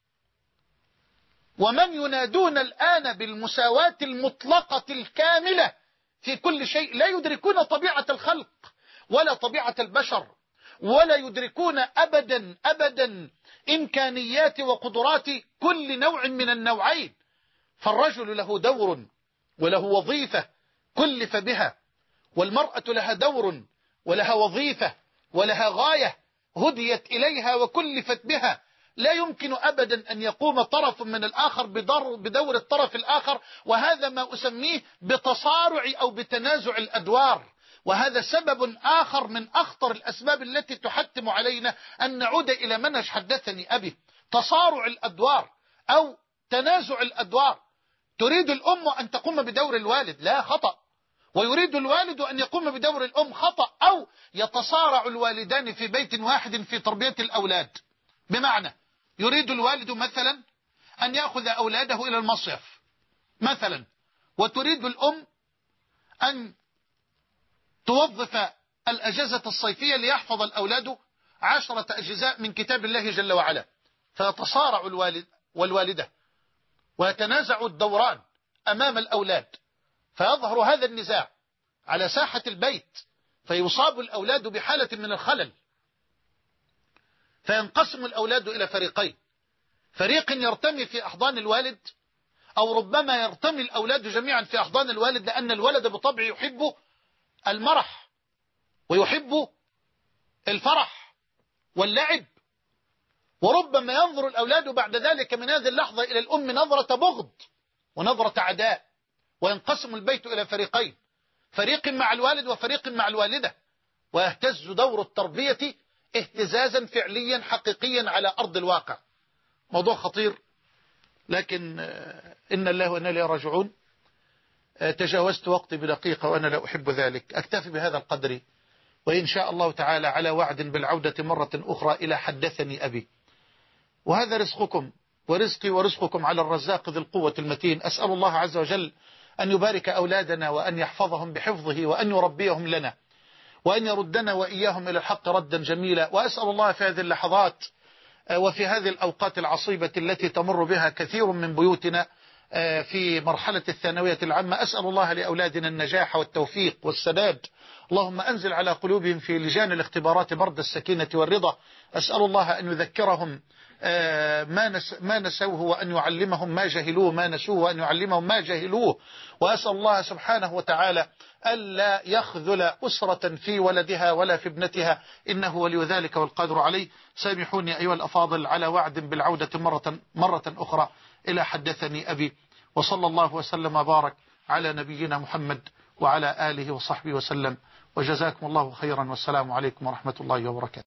ومن ينادون الآن بالمساواة المطلقة الكاملة في كل شيء لا يدركون طبيعة الخلق ولا طبيعة البشر، ولا يدركون أبدا إمكانيات وقدرات كل نوع من النوعين. فالرجل له دور وله وظيفة كلف بها، والمرأة لها دور ولها وظيفة ولها غاية هديت إليها وكلفت بها. لا يمكن أبدا أن يقوم طرف من الآخر بدور الطرف الآخر، وهذا ما أسميه بتصارع أو بتنازع الأدوار. وهذا سبب آخر من أخطر الأسباب التي تحتم علينا أن نعود إلى منهج حدثني أبي، تصارع الأدوار أو تنازع الأدوار. تريد الأم أن تقوم بدور الوالد، لا، خطأ. ويريد الوالد أن يقوم بدور الأم، خطأ. أو يتصارع الوالدان في بيت واحد في تربية الأولاد. بمعنى يريد الوالد مثلا أن يأخذ أولاده إلى المصيف مثلا، وتريد الأم أن توظف الأجازة الصيفية ليحفظ الأولاد 10 أجزاء من كتاب الله جل وعلا. فيتصارع الوالد والوالدة ويتنازع الدوران أمام الأولاد، فيظهر هذا النزاع على ساحة البيت، فيصاب الأولاد بحالة من الخلل، فينقسم الأولاد إلى فريقين: فريق يرتمي في أحضان الوالد، أو ربما يرتمي الأولاد جميعا في أحضان الوالد، لأن الولد بطبعه يحب المرح ويحب الفرح واللعب. وربما ينظر الأولاد بعد ذلك من هذه اللحظة إلى الأم نظرة بغض ونظرة عداء، وينقسم البيت إلى فريقين: فريق مع الوالد وفريق مع الوالدة، ويهتز دور التربية اهتزازا فعليا حقيقيا على أرض الواقع. موضوع خطير، لكن إن الله وإنا إليه راجعون. تجاوزت وقتي بدقيقة وأنا لا أحب ذلك. أكتفي بهذا القدر، وإن شاء الله تعالى على وعد بالعودة مرة أخرى إلى حدثني أبي. وهذا رزقكم ورزقي ورزقكم على الرزاق ذي القوة المتين. أسأل الله عز وجل أن يبارك أولادنا وأن يحفظهم بحفظه وأن يربيهم لنا وأن يردنا وإياهم إلى الحق ردا جميلا. وأسأل الله في هذه اللحظات وفي هذه الأوقات العصيبة التي تمر بها كثير من بيوتنا في مرحلة الثانوية العامة، أسأل الله لأولادنا النجاح والتوفيق والسداد. اللهم أنزل على قلوبهم في لجان الاختبارات برد السكينة والرضا. أسأل الله أن يذكرهم ما نسوه، وأن يعلمهم ما جهلوه، ما نسوه وأن يعلمهم ما جهلوه. وأسأل الله سبحانه وتعالى ألا يخذل أسرة في ولدها ولا في ابنتها، إنه ولي ذلك والقادر عليه. سامحوني أيها الأفاضل على وعد بالعودة مرة أخرى إلى حدثني أبي. وصلى الله وسلم وبارك على نبينا محمد وعلى آله وصحبه وسلم، وجزاكم الله خيرا، والسلام عليكم ورحمة الله وبركاته.